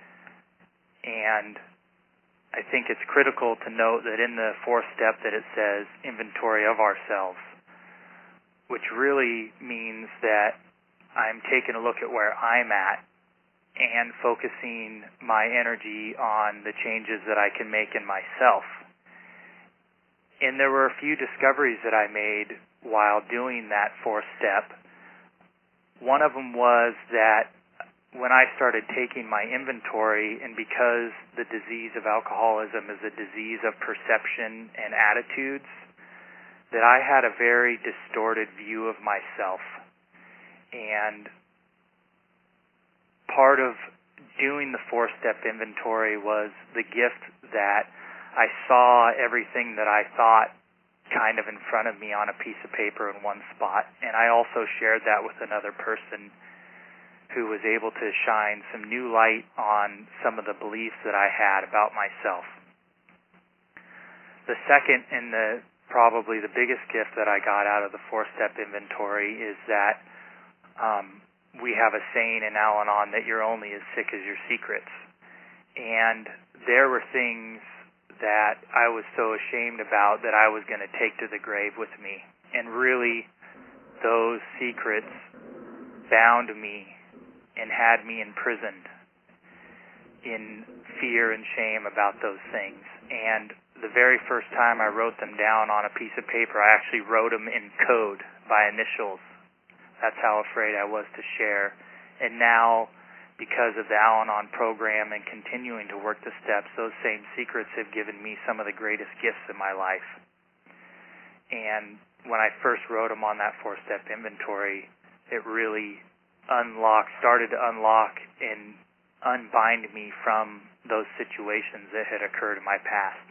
And I think it's critical to note that in the fourth step that it says inventory of ourselves, which really means that I'm taking a look at where I'm at and focusing my energy on the changes that I can make in myself. And there were a few discoveries that I made while doing that fourth step. One of them was that when I started taking my inventory, and because the disease of alcoholism is a disease of perception and attitudes, that I had a very distorted view of myself. And part of doing the four-step inventory was the gift that I saw everything that I thought kind of in front of me on a piece of paper in one spot. And I also shared that with another person who was able to shine some new light on some of the beliefs that I had about myself. The second and the probably the biggest gift that I got out of the four-step inventory is that um, we have a saying in Al-Anon that you're only as sick as your secrets. And there were things that I was so ashamed about that I was going to take to the grave with me. And really, those secrets bound me and had me imprisoned in fear and shame about those things. And the very first time I wrote them down on a piece of paper, I actually wrote them in code by initials. That's how afraid I was to share. And now, because of the Al-Anon program and continuing to work the steps, those same secrets have given me some of the greatest gifts in my life. And when I first wrote them on that four-step inventory, it really unlocked, started to unlock and unbind me from those situations that had occurred in my past.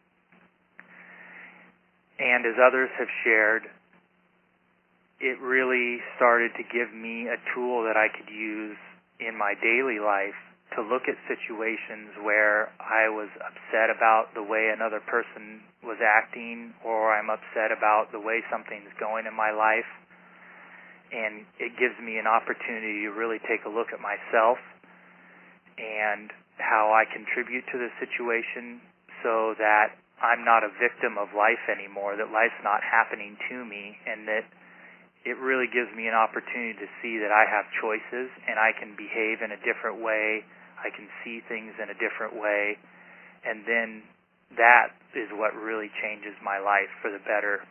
And as others have shared, it really started to give me a tool that I could use in my daily life to look at situations where I was upset about the way another person was acting, or I'm upset about the way something's going in my life. And it gives me an opportunity to really take a look at myself and how I contribute to the situation so that I'm not a victim of life anymore, that life's not happening to me, and that it really gives me an opportunity to see that I have choices and I can behave in a different way. I can see things in a different way. And then that is what really changes my life for the better.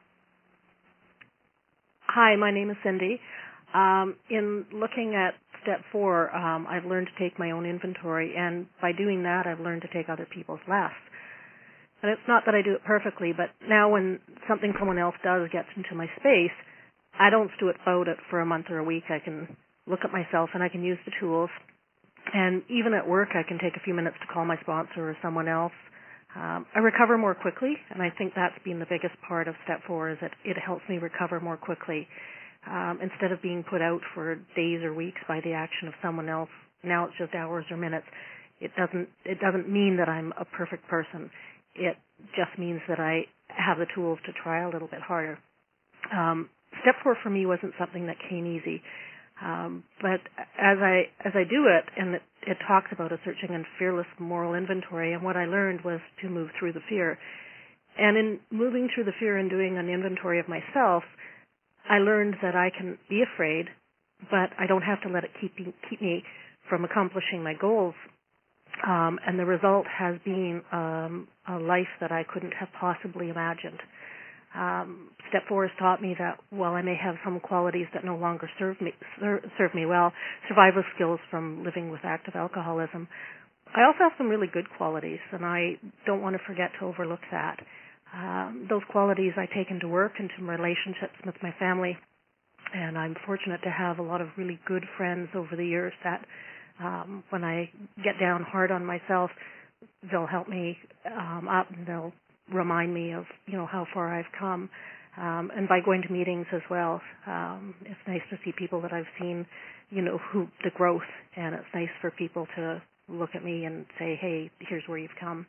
Hi, my name is Cindy. Um, in looking at step four, um, I've learned to take my own inventory, and by doing that, I've learned to take other people's less. And it's not that I do it perfectly, but now when something someone else does gets into my space, I don't stew it about it for a month or a week. I can look at myself and I can use the tools. And even at work, I can take a few minutes to call my sponsor or someone else. Um, I recover more quickly, and I think that's been the biggest part of step four, is that it helps me recover more quickly. Um, instead of being put out for days or weeks by the action of someone else, now it's just hours or minutes. It doesn't, it doesn't mean that I'm a perfect person. It just means that I have the tools to try a little bit harder. Um, Step four for me wasn't something that came easy, um, but as I as I do it, and it, it talks about a searching and fearless moral inventory, and what I learned was to move through the fear. And in moving through the fear and doing an inventory of myself, I learned that I can be afraid, but I don't have to let it keep me, keep me from accomplishing my goals. Um, and the result has been um, a life that I couldn't have possibly imagined. Um, step four has taught me that while I may have some qualities that no longer serve me ser- serve me well, survival skills from living with active alcoholism, I also have some really good qualities, and I don't want to forget to overlook that. Um, those qualities I take into work, into my relationships with my family, and I'm fortunate to have a lot of really good friends over the years that um, when I get down hard on myself, they'll help me um, up, and they'll remind me of, you know, how far I've come. Um, and by going to meetings as well, um, it's nice to see people that I've seen, you know, who the growth, and it's nice for people to look at me and say, hey, here's where you've come.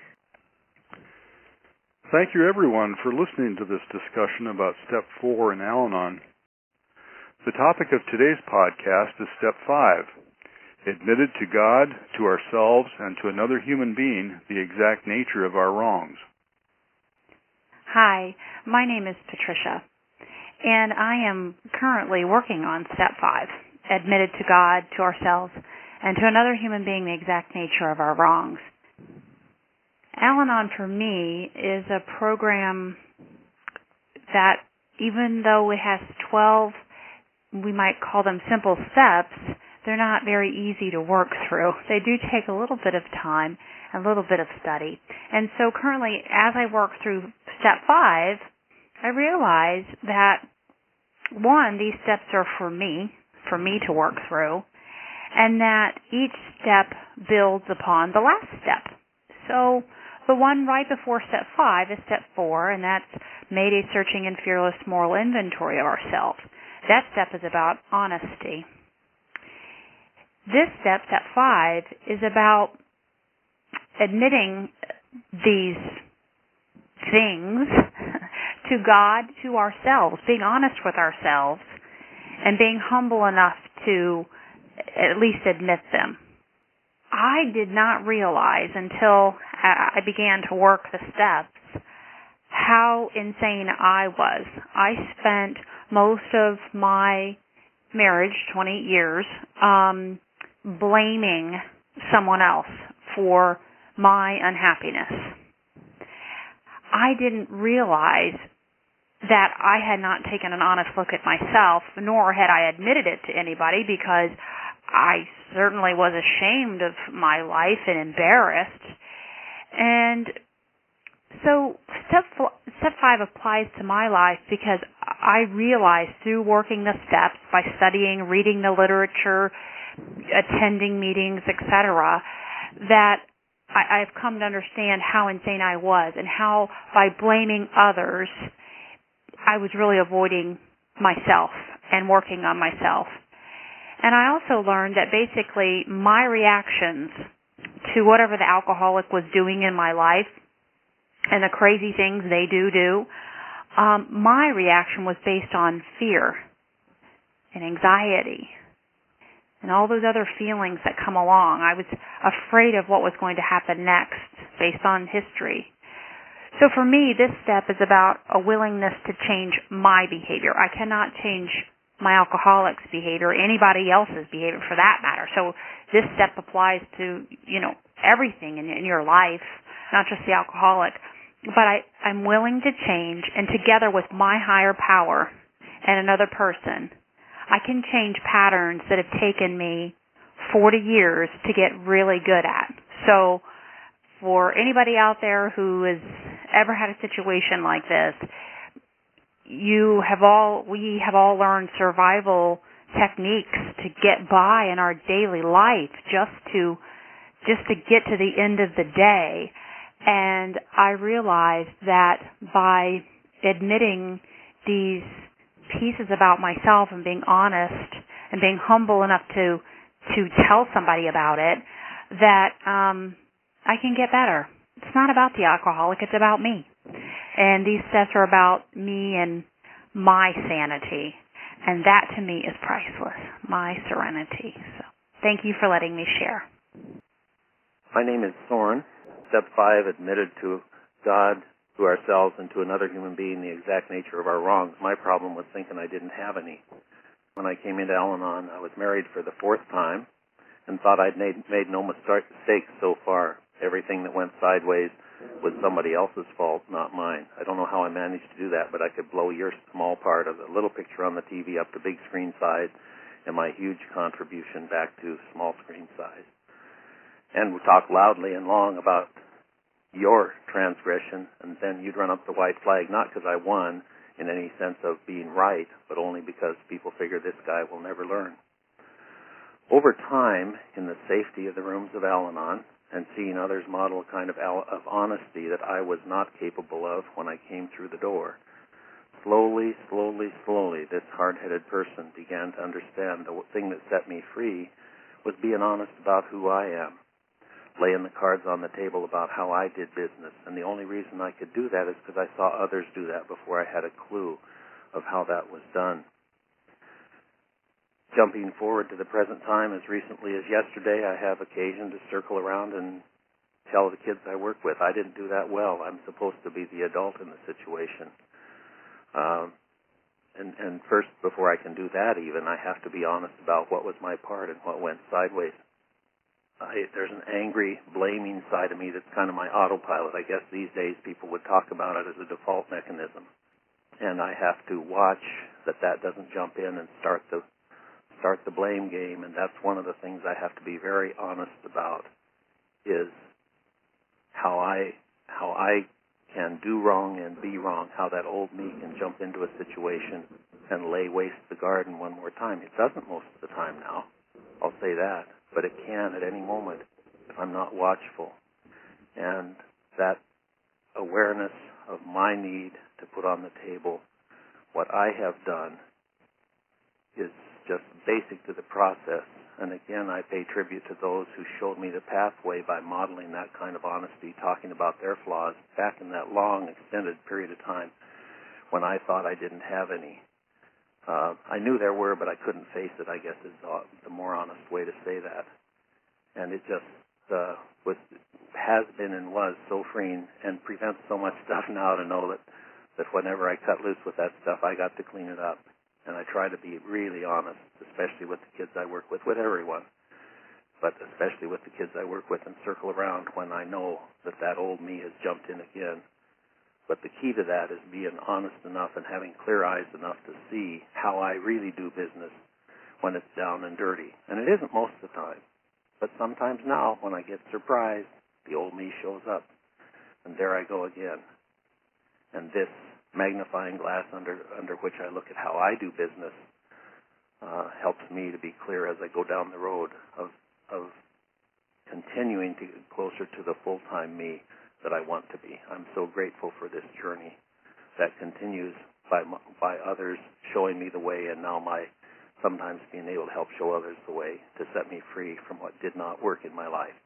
Thank you, everyone, for listening to this discussion about Step four in Al-Anon. The topic of today's podcast is Step five, admitted to God, to ourselves, and to another human being the exact nature of our wrongs. Hi, my name is Patricia, And I am currently working on step five, admitted to God, to ourselves, and to another human being the exact nature of our wrongs. Al-Anon for me is a program that even though it has twelve, we might call them simple steps, they're not very easy to work through. They do take a little bit of time, a little bit of study. And so currently, as I work through step five, I realize that, one, these steps are for me, for me to work through, and that each step builds upon the last step. So the one right before step five is step four, and that's made a searching and fearless moral inventory of ourselves. That step is about honesty. This step, step five, is about admitting these things to God, to ourselves, being honest with ourselves, and being humble enough to at least admit them. I did not realize until I began to work the steps how insane I was. I spent most of my marriage, twenty years, um, blaming someone else for my unhappiness. I didn't realize that I had not taken an honest look at myself, nor had I admitted it to anybody, because I certainly was ashamed of my life and embarrassed. And so step step five applies to my life because I realized through working the steps, by studying, reading the literature, attending meetings, et cetera, that I, I've come to understand how insane I was and how by blaming others, I was really avoiding myself and working on myself. And I also learned that basically my reactions to whatever the alcoholic was doing in my life and the crazy things they do do, um, my reaction was based on fear and anxiety and all those other feelings that come along. I was afraid of what was going to happen next based on history. So for me, this step is about a willingness to change my behavior. I cannot change my alcoholic's behavior, anybody else's behavior for that matter. So this step applies to, you know, everything in, in your life, not just the alcoholic. But I, I'm willing to change, and together with my higher power and another person, I can change patterns that have taken me forty years to get really good at. So for anybody out there who has ever had a situation like this, you have all, we have all learned survival techniques to get by in our daily life, just to, just to get to the end of the day. And I realized that by admitting these pieces about myself and being honest and being humble enough to, to tell somebody about it, that, um, I can get better. It's not about the alcoholic, it's about me. And these steps are about me and my sanity. And that to me is priceless, my serenity. So thank you for letting me share. My name is Soren. Step five, admitted to God, to ourselves, and to another human being the exact nature of our wrongs. My problem was thinking I didn't have any. When I came into Al-Anon, I was married for the fourth time and thought I'd made, made no mistakes so far. Everything that went sideways was somebody else's fault, not mine. I don't know how I managed to do that, but I could blow your small part of the little picture on the T V up to big screen size and my huge contribution back to small screen size. And we talk loudly and long about your transgression, and then you'd run up the white flag, not because I won in any sense of being right, but only because people figure this guy will never learn. Over time, in the safety of the rooms of Al-Anon, and seeing others model a kind of, of honesty that I was not capable of when I came through the door, slowly, slowly, slowly, this hard-headed person began to understand the thing that set me free was being honest about who I am, laying the cards on the table about how I did business. And the only reason I could do that is because I saw others do that before I had a clue of how that was done. Jumping forward to the present time, as recently as yesterday, I have occasion to circle around and tell the kids I work with, I didn't do that well. I'm supposed to be the adult in the situation. Um, And, and first, before I can do that even, I have to be honest about what was my part and what went sideways. I, there's an angry, blaming side of me that's kind of my autopilot. I guess these days people would talk about it as a default mechanism. And I have to watch that that doesn't jump in and start the start the blame game. And that's one of the things I have to be very honest about, is how I how I can do wrong and be wrong, how that old me can jump into a situation and lay waste the garden one more time. It doesn't most of the time now, I'll say that, but it can at any moment if I'm not watchful. And that awareness of my need to put on the table what I have done is just basic to the process. And again, I pay tribute to those who showed me the pathway by modeling that kind of honesty, talking about their flaws back in that long, extended period of time when I thought I didn't have any. Uh, I knew there were, but I couldn't face it, I guess, is the, the more honest way to say that. And it just uh, was, has been and was so freeing and prevents so much stuff now to know that, that whenever I cut loose with that stuff, I got to clean it up. And I try to be really honest, especially with the kids I work with, with everyone, but especially with the kids I work with and circle around when I know that that old me has jumped in again. But the key to that is being honest enough and having clear eyes enough to see how I really do business when it's down and dirty. And it isn't most of the time. But sometimes now, when I get surprised, the old me shows up. And there I go again. And this magnifying glass under under which I look at how I do business uh, helps me to be clear as I go down the road of of continuing to get closer to the full-time me that I want to be. I'm so grateful for this journey that continues by by others showing me the way, and now my sometimes being able to help show others the way to set me free from what did not work in my life.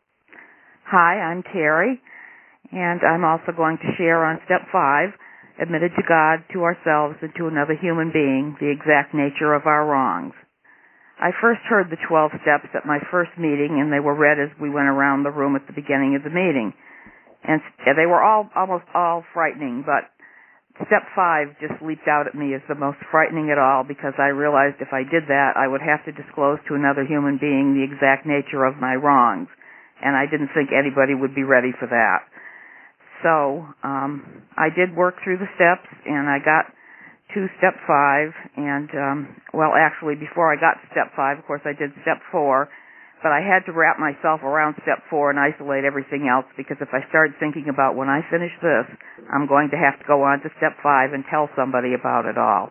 Hi, I'm Terry, and I'm also going to share on step five, admitted to God, to ourselves, and to another human being, the exact nature of our wrongs. I first heard the twelve steps at my first meeting, and they were read as we went around the room at the beginning of the meeting. And they were all almost all frightening, but step five just leaped out at me as the most frightening at all, because I realized if I did that, I would have to disclose to another human being the exact nature of my wrongs, and I didn't think anybody would be ready for that. So um, I did work through the steps, and I got to step five. And, um, well, actually, before I got to step five, of course, I did step four. But I had to wrap myself around step four and isolate everything else, because if I started thinking about when I finish this, I'm going to have to go on to step five and tell somebody about it all.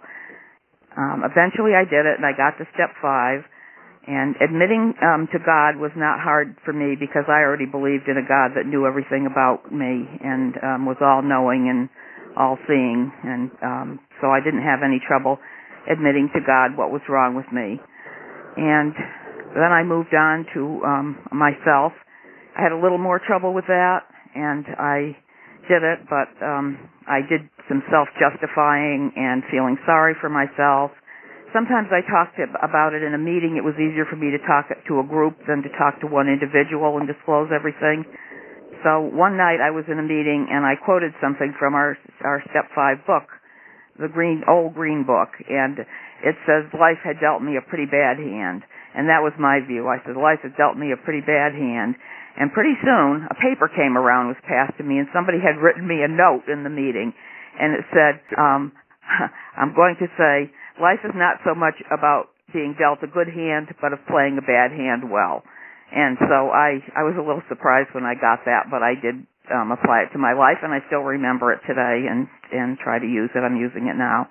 Um, eventually I did it, and I got to step five. And admitting um, to God was not hard for me, because I already believed in a God that knew everything about me and um, was all-knowing and all-seeing. And um, so I didn't have any trouble admitting to God what was wrong with me. And then I moved on to um, myself. I had a little more trouble with that, and I did it, but um, I did some self-justifying and feeling sorry for myself. Sometimes I talked about it in a meeting. It was easier for me to talk to a group than to talk to one individual and disclose everything. So one night I was in a meeting, and I quoted something from our our step five book, the green old green book, and it says, life had dealt me a pretty bad hand. And that was my view. I said, life had dealt me a pretty bad hand. And pretty soon, a paper came around, was passed to me, and somebody had written me a note in the meeting. And it said, um, I'm going to say, life is not so much about being dealt a good hand, but of playing a bad hand well. And so I, I was a little surprised when I got that, but I did um, apply it to my life, and I still remember it today and, and try to use it. I'm using it now.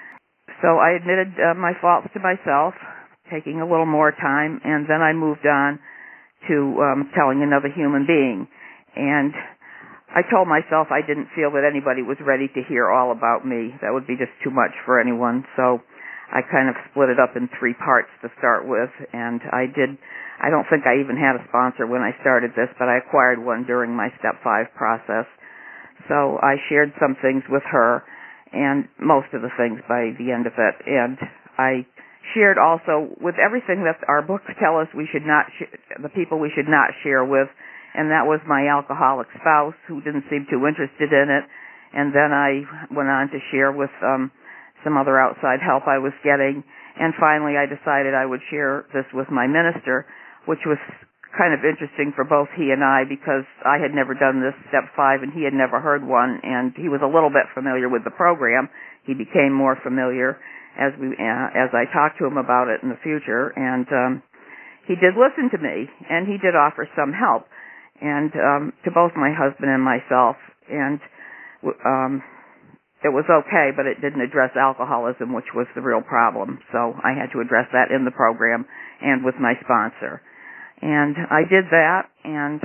So I admitted uh, my faults to myself, taking a little more time, and then I moved on to um, telling another human being. And I told myself I didn't feel that anybody was ready to hear all about me. That would be just too much for anyone. So I kind of split it up in three parts to start with, and I did, I don't think I even had a sponsor when I started this, but I acquired one during my step five process. So I shared some things with her, and most of the things by the end of it. And I shared also with everything that our books tell us we should not, sh- the people we should not share with, and that was my alcoholic spouse who didn't seem too interested in it. And then I went on to share with um, some other outside help I was getting. And finally, I decided I would share this with my minister, which was kind of interesting for both he and I, because I had never done this step five and he had never heard one, and he was a little bit familiar with the program. He became more familiar as we uh, as I talked to him about it in the future, and um, he did listen to me, and he did offer some help, and um, to both my husband and myself, and um, it was okay, but it didn't address alcoholism, which was the real problem. So I had to address that in the program and with my sponsor. And I did that, and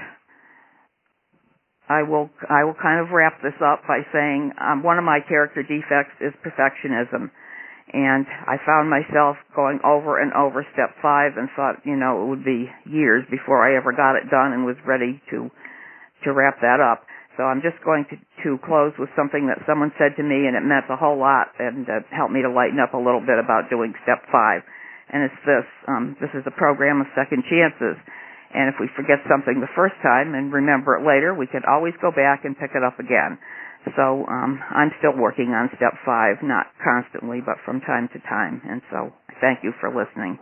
I will I will kind of wrap this up by saying um, one of my character defects is perfectionism. And I found myself going over and over step five and thought, you know, it would be years before I ever got it done and was ready to to wrap that up. So I'm just going to, to close with something that someone said to me, and it meant a whole lot, and uh, helped me to lighten up a little bit about doing step five. And it's this. Um, this is a program of second chances. And if we forget something the first time and remember it later, we can always go back and pick it up again. So um, I'm still working on step five, not constantly, but from time to time. And so thank you for listening.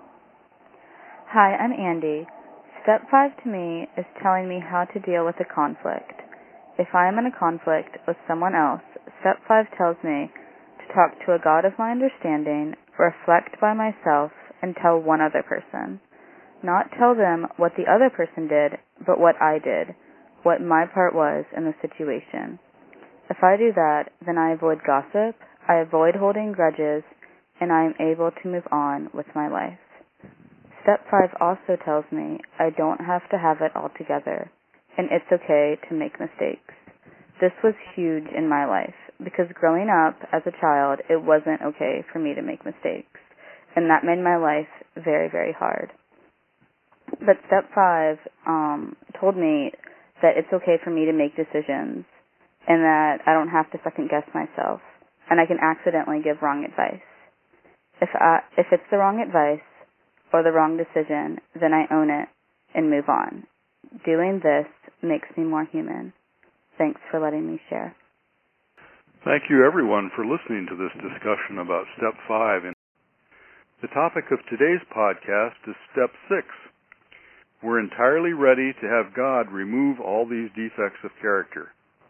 Hi, I'm Andy. Step five to me is telling me how to deal with a conflict. If I am in a conflict with someone else, step five tells me to talk to a God of my understanding, reflect by myself, and tell one other person. Not tell them what the other person did, but what I did, what my part was in the situation. If I do that, then I avoid gossip, I avoid holding grudges, and I am able to move on with my life. Step five also tells me I don't have to have it all together, and it's okay to make mistakes. This was huge in my life, because growing up as a child, it wasn't okay for me to make mistakes, and that made my life very, very hard. But step five um, told me that it's okay for me to make decisions, and that I don't have to second guess myself, and I can accidentally give wrong advice. If I, if it's the wrong advice or the wrong decision, then I own it and move on. Doing this makes me more human. Thanks for letting me share. Thank you, everyone, for listening to this discussion about Step five. The topic of today's podcast is Step six. We're entirely ready to have God remove all these defects of character.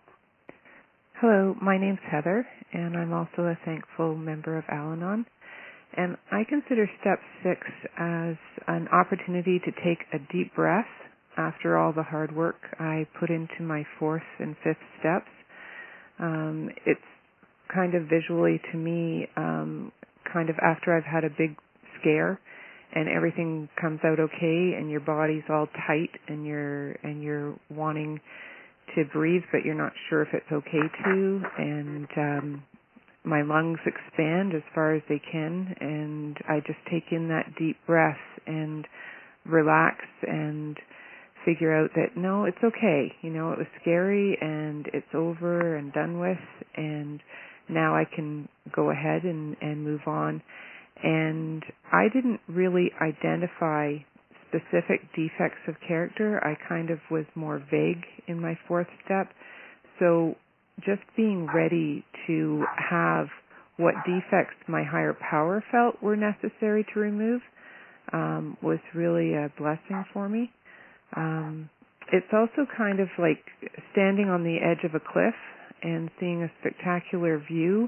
Hello, my name's Heather, and I'm also a thankful member of Al-Anon. And I consider Step six as an opportunity to take a deep breath after all the hard work I put into my fourth and fifth steps. Um, it's kind of visually to me, um, kind of after I've had a big scare and everything comes out okay and your body's all tight and you're and you're wanting to breathe but you're not sure if it's okay to, and um, my lungs expand as far as they can, and I just take in that deep breath and relax and figure out that no, it's okay. You know, it was scary and it's over and done with, and now I can go ahead and, and move on. And I didn't really identify specific defects of character. I kind of was more vague in my fourth step. So just being ready to have what defects my higher power felt were necessary to remove um, was really a blessing for me. Um, it's also kind of like standing on the edge of a cliff and seeing a spectacular view,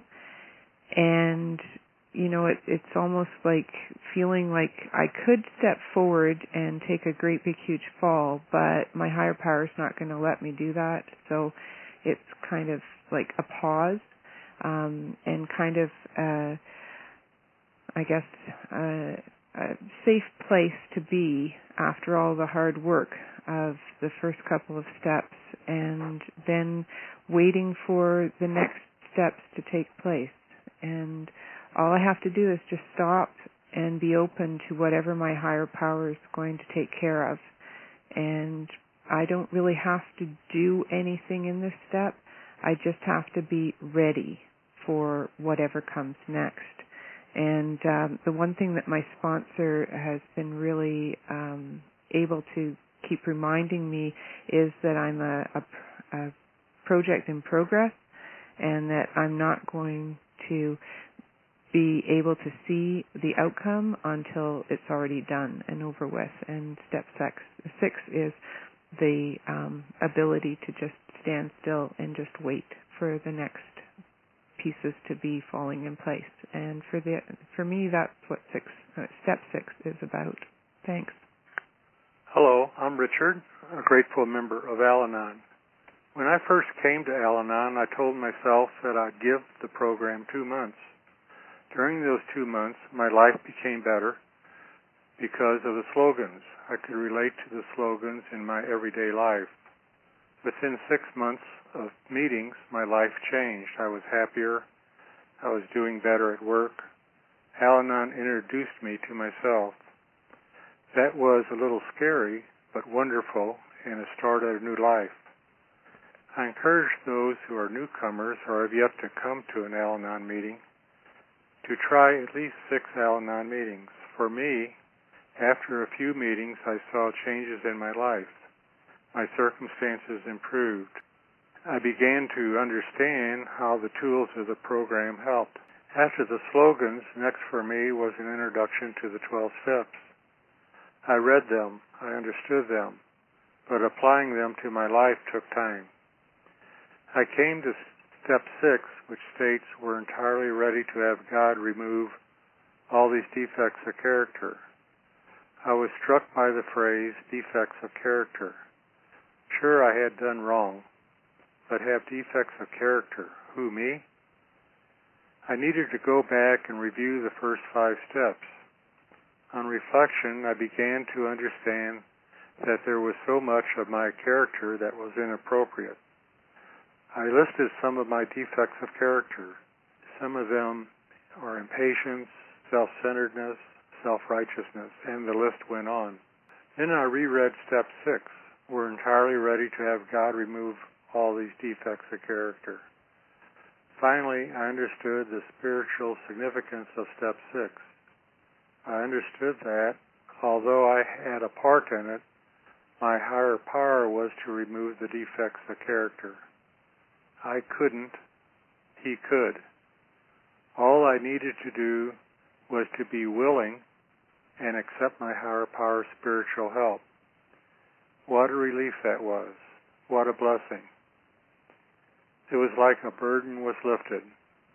and you know, it, it's almost like feeling like I could step forward and take a great big huge fall, but my higher power is not going to let me do that. So it's kind of like a pause um, and kind of, uh, I guess, uh, a safe place to be after all the hard work of the first couple of steps, and then waiting for the next steps to take place. And all I have to do is just stop and be open to whatever my higher power is going to take care of. And I don't really have to do anything in this step. I just have to be ready for whatever comes next. And um, the one thing that my sponsor has been really um, able to keep reminding me is that I'm a, a, a project in progress, and that I'm not going to be able to see the outcome until it's already done and over with. And step six, six is the um, ability to just stand still and just wait for the next pieces to be falling in place. And for the for me, that's what six uh, step six is about. Thanks. Hello, I'm Richard, a grateful member of Al-Anon. When I first came to Al-Anon, I told myself that I'd give the program two months. During those two months, my life became better because of the slogans. I could relate to the slogans in my everyday life. Within six months of meetings, my life changed. I was happier. I was doing better at work. Al-Anon introduced me to myself. That was a little scary, but wonderful, and a start of a new life. I encourage those who are newcomers or have yet to come to an Al-Anon meeting to try at least six Al-Anon meetings. For me, after a few meetings, I saw changes in my life. My circumstances improved. I began to understand how the tools of the program helped. After the slogans, next for me was an introduction to the twelve steps. I read them, I understood them, but applying them to my life took time. I came to step six, which states we're entirely ready to have God remove all these defects of character. I was struck by the phrase, defects of character. Sure, I had done wrong, but have defects of character. Who, me? I needed to go back and review the first five steps. On reflection, I began to understand that there was so much of my character that was inappropriate. I listed some of my defects of character. Some of them are impatience, self-centeredness, self-righteousness, and the list went on. Then I reread step six. We're entirely ready to have God remove all these defects of character. Finally, I understood the spiritual significance of step six. I understood that, although I had a part in it, my higher power was to remove the defects of character. I couldn't, he could. All I needed to do was to be willing and accept my higher power's spiritual help. What a relief that was. What a blessing. It was like a burden was lifted.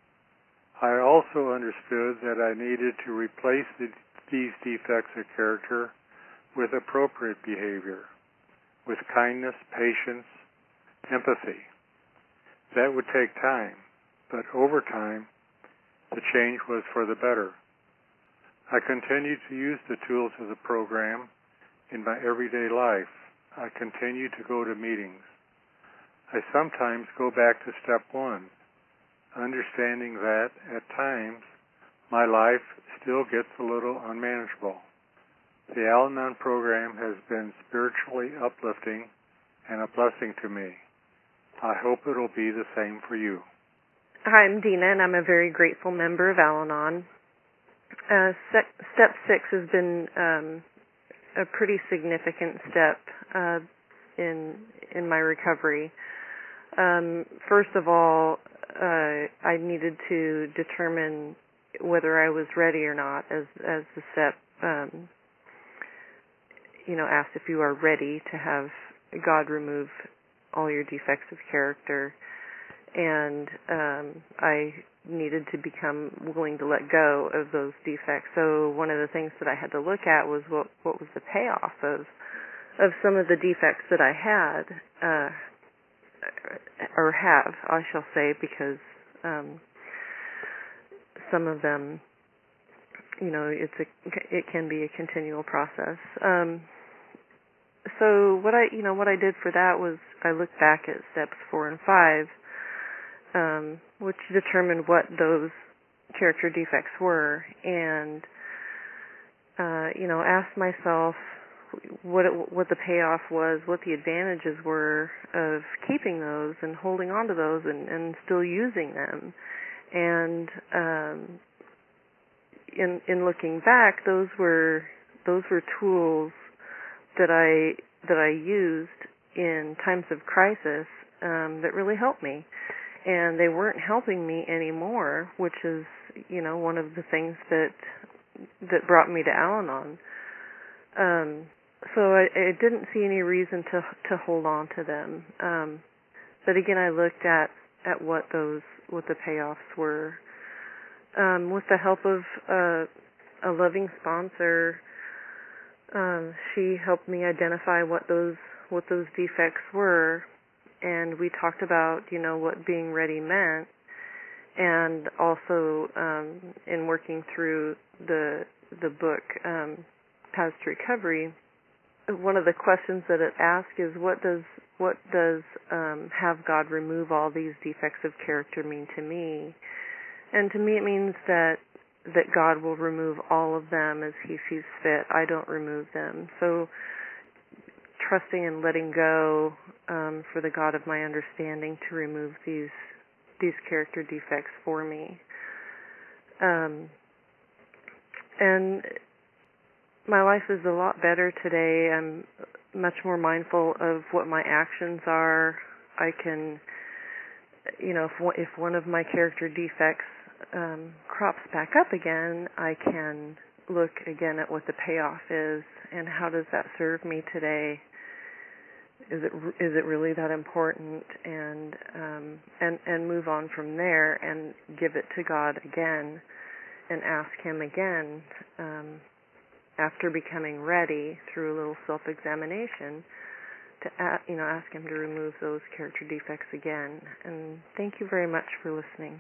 I also understood that I needed to replace the, these defects of character with appropriate behavior, with kindness, patience, empathy. That would take time, but over time, the change was for the better. I continued to use the tools of the program in my everyday life. I continue to go to meetings. I sometimes go back to step one, understanding that, at times, my life still gets a little unmanageable. The Al-Anon program has been spiritually uplifting and a blessing to me. I hope it'll be the same for you. Hi, I'm Dina, and I'm a very grateful member of Al-Anon. Uh, se- step six has been um, a pretty significant step uh, in in my recovery. Um, first of all, uh, I needed to determine whether I was ready or not, as as the step, um, you know, asked if you are ready to have God remove all your defects of character, and um, I needed to become willing to let go of those defects. So one of the things that I had to look at was what what was the payoff of of some of the defects that I had, uh, or have, I shall say, because um, some of them, you know, it's a it can be a continual process. Um, so what I you know what I did for that was I looked back at steps four and five, um, which determined what those character defects were, and uh, you know asked myself what it, what the payoff was, what the advantages were of keeping those and holding on to those and, and still using them. And um, in in looking back, those were those were tools that I that I used in times of crisis um, that really helped me. And they weren't helping me anymore, which is you know, one of the things that that brought me to Al-Anon. Um, so I, I didn't see any reason to to hold on to them. Um, but again, I looked at, at what those what the payoffs were. Um, with the help of uh, a loving sponsor, um, she helped me identify what those what those defects were, and we talked about, you know, what being ready meant, and also um, in working through the the book um, Paths to Recovery, one of the questions that it asks is what does what does um, have God remove all these defects of character mean to me? And to me, it means that that God will remove all of them as He sees fit. I don't remove them. So trusting and letting go um, for the God of my understanding to remove these these character defects for me. Um, and my life is a lot better today. I'm much more mindful of what my actions are. I can, you know, if one, if one of my character defects um, crops back up again, I can look again at what the payoff is and how does that serve me today. Is it is it really that important? And um, and and move on from there and give it to God again, and ask Him again um, after becoming ready through a little self-examination to a- you know ask Him to remove those character defects again. And thank you very much for listening.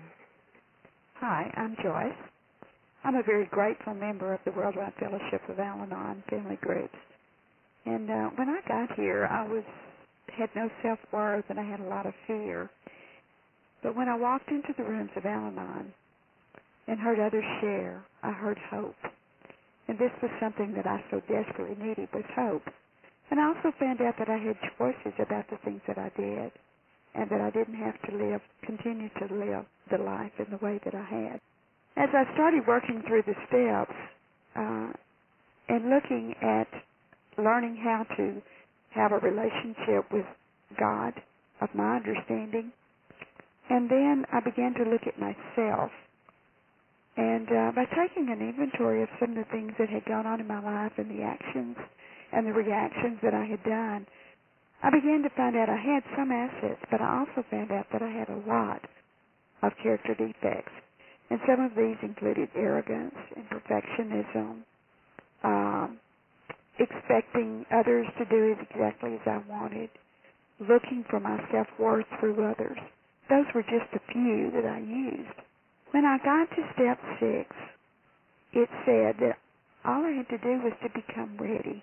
Hi, I'm Joyce. I'm a very grateful member of the Worldwide Fellowship of Al-Anon family groups. And uh, when I got here, I was had no self-worth and I had a lot of fear. But when I walked into the rooms of Al-Anon and heard others share, I heard hope. And this was something that I so desperately needed, was hope. And I also found out that I had choices about the things that I did and that I didn't have to live, continue to live the life in the way that I had. As I started working through the steps uh, and looking at learning how to have a relationship with God of my understanding. And then I began to look at myself. And uh, by taking an inventory of some of the things that had gone on in my life and the actions and the reactions that I had done, I began to find out I had some assets, but I also found out that I had a lot of character defects. And some of these included arrogance and perfectionism, um, expecting others to do it exactly as I wanted, looking for my self-worth through others. Those were just a few that I used. When I got to step six, it said that all I had to do was to become ready.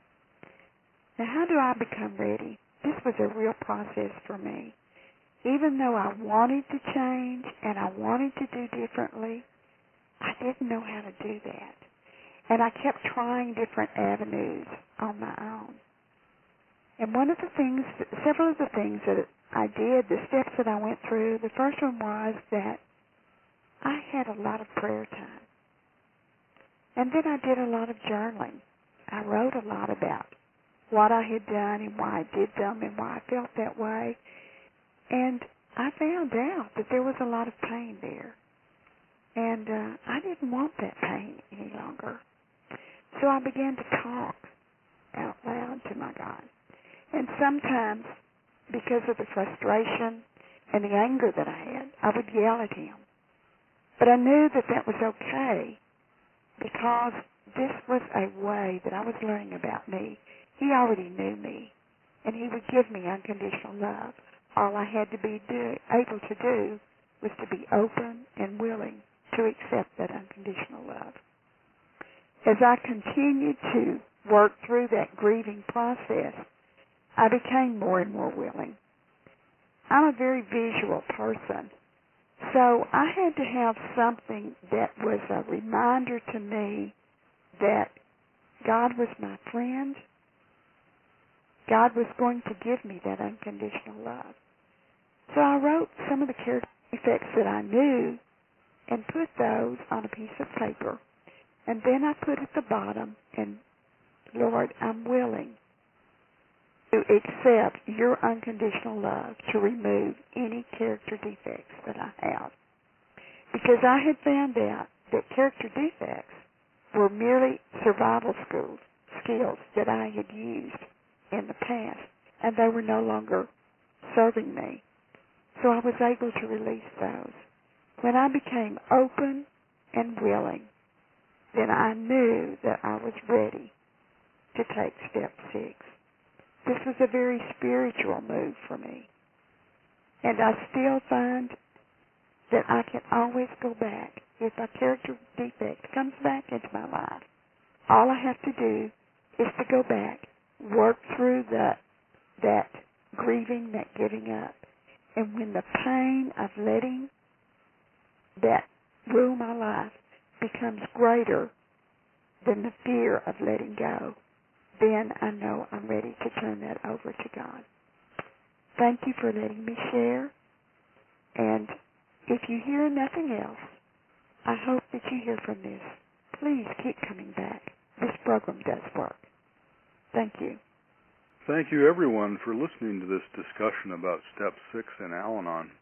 Now, how do I become ready? This was a real process for me. Even though I wanted to change and I wanted to do differently, I didn't know how to do that. And I kept trying different avenues on my own. And one of the things, several of the things that I did, the steps that I went through, the first one was that I had a lot of prayer time. And then I did a lot of journaling. I wrote a lot about what I had done and why I did them and why I felt that way. And I found out that there was a lot of pain there. And uh, I didn't want that pain any longer. So I began to talk out loud to my God. And sometimes, because of the frustration and the anger that I had, I would yell at Him. But I knew that that was okay because this was a way that I was learning about me. He already knew me, and He would give me unconditional love. All I had to be do, able to do was to be open and willing to accept that unconditional love. As I continued to work through that grieving process, I became more and more willing. I'm a very visual person, so I had to have something that was a reminder to me that God was my friend. God was going to give me that unconditional love. So I wrote some of the character defects that I knew and put those on a piece of paper. And then I put at the bottom, and Lord, I'm willing to accept your unconditional love to remove any character defects that I have. because I had found out that character defects were merely survival skills, skills that I had used in the past, and they were no longer serving me. So I was able to release those. When I became open and willing, then I knew that I was ready to take step six. This was a very spiritual move for me. And I still find that I can always go back. If a character defect comes back into my life, all I have to do is to go back, work through the, that grieving, that giving up. And when the pain of letting that rule my life becomes greater than the fear of letting go, then I know I'm ready to turn that over to God. Thank you for letting me share. And if you hear nothing else, I hope that you hear from this. Please keep coming back. This program does work. Thank you. Thank you, everyone, for listening to this discussion about Step six in Al-Anon.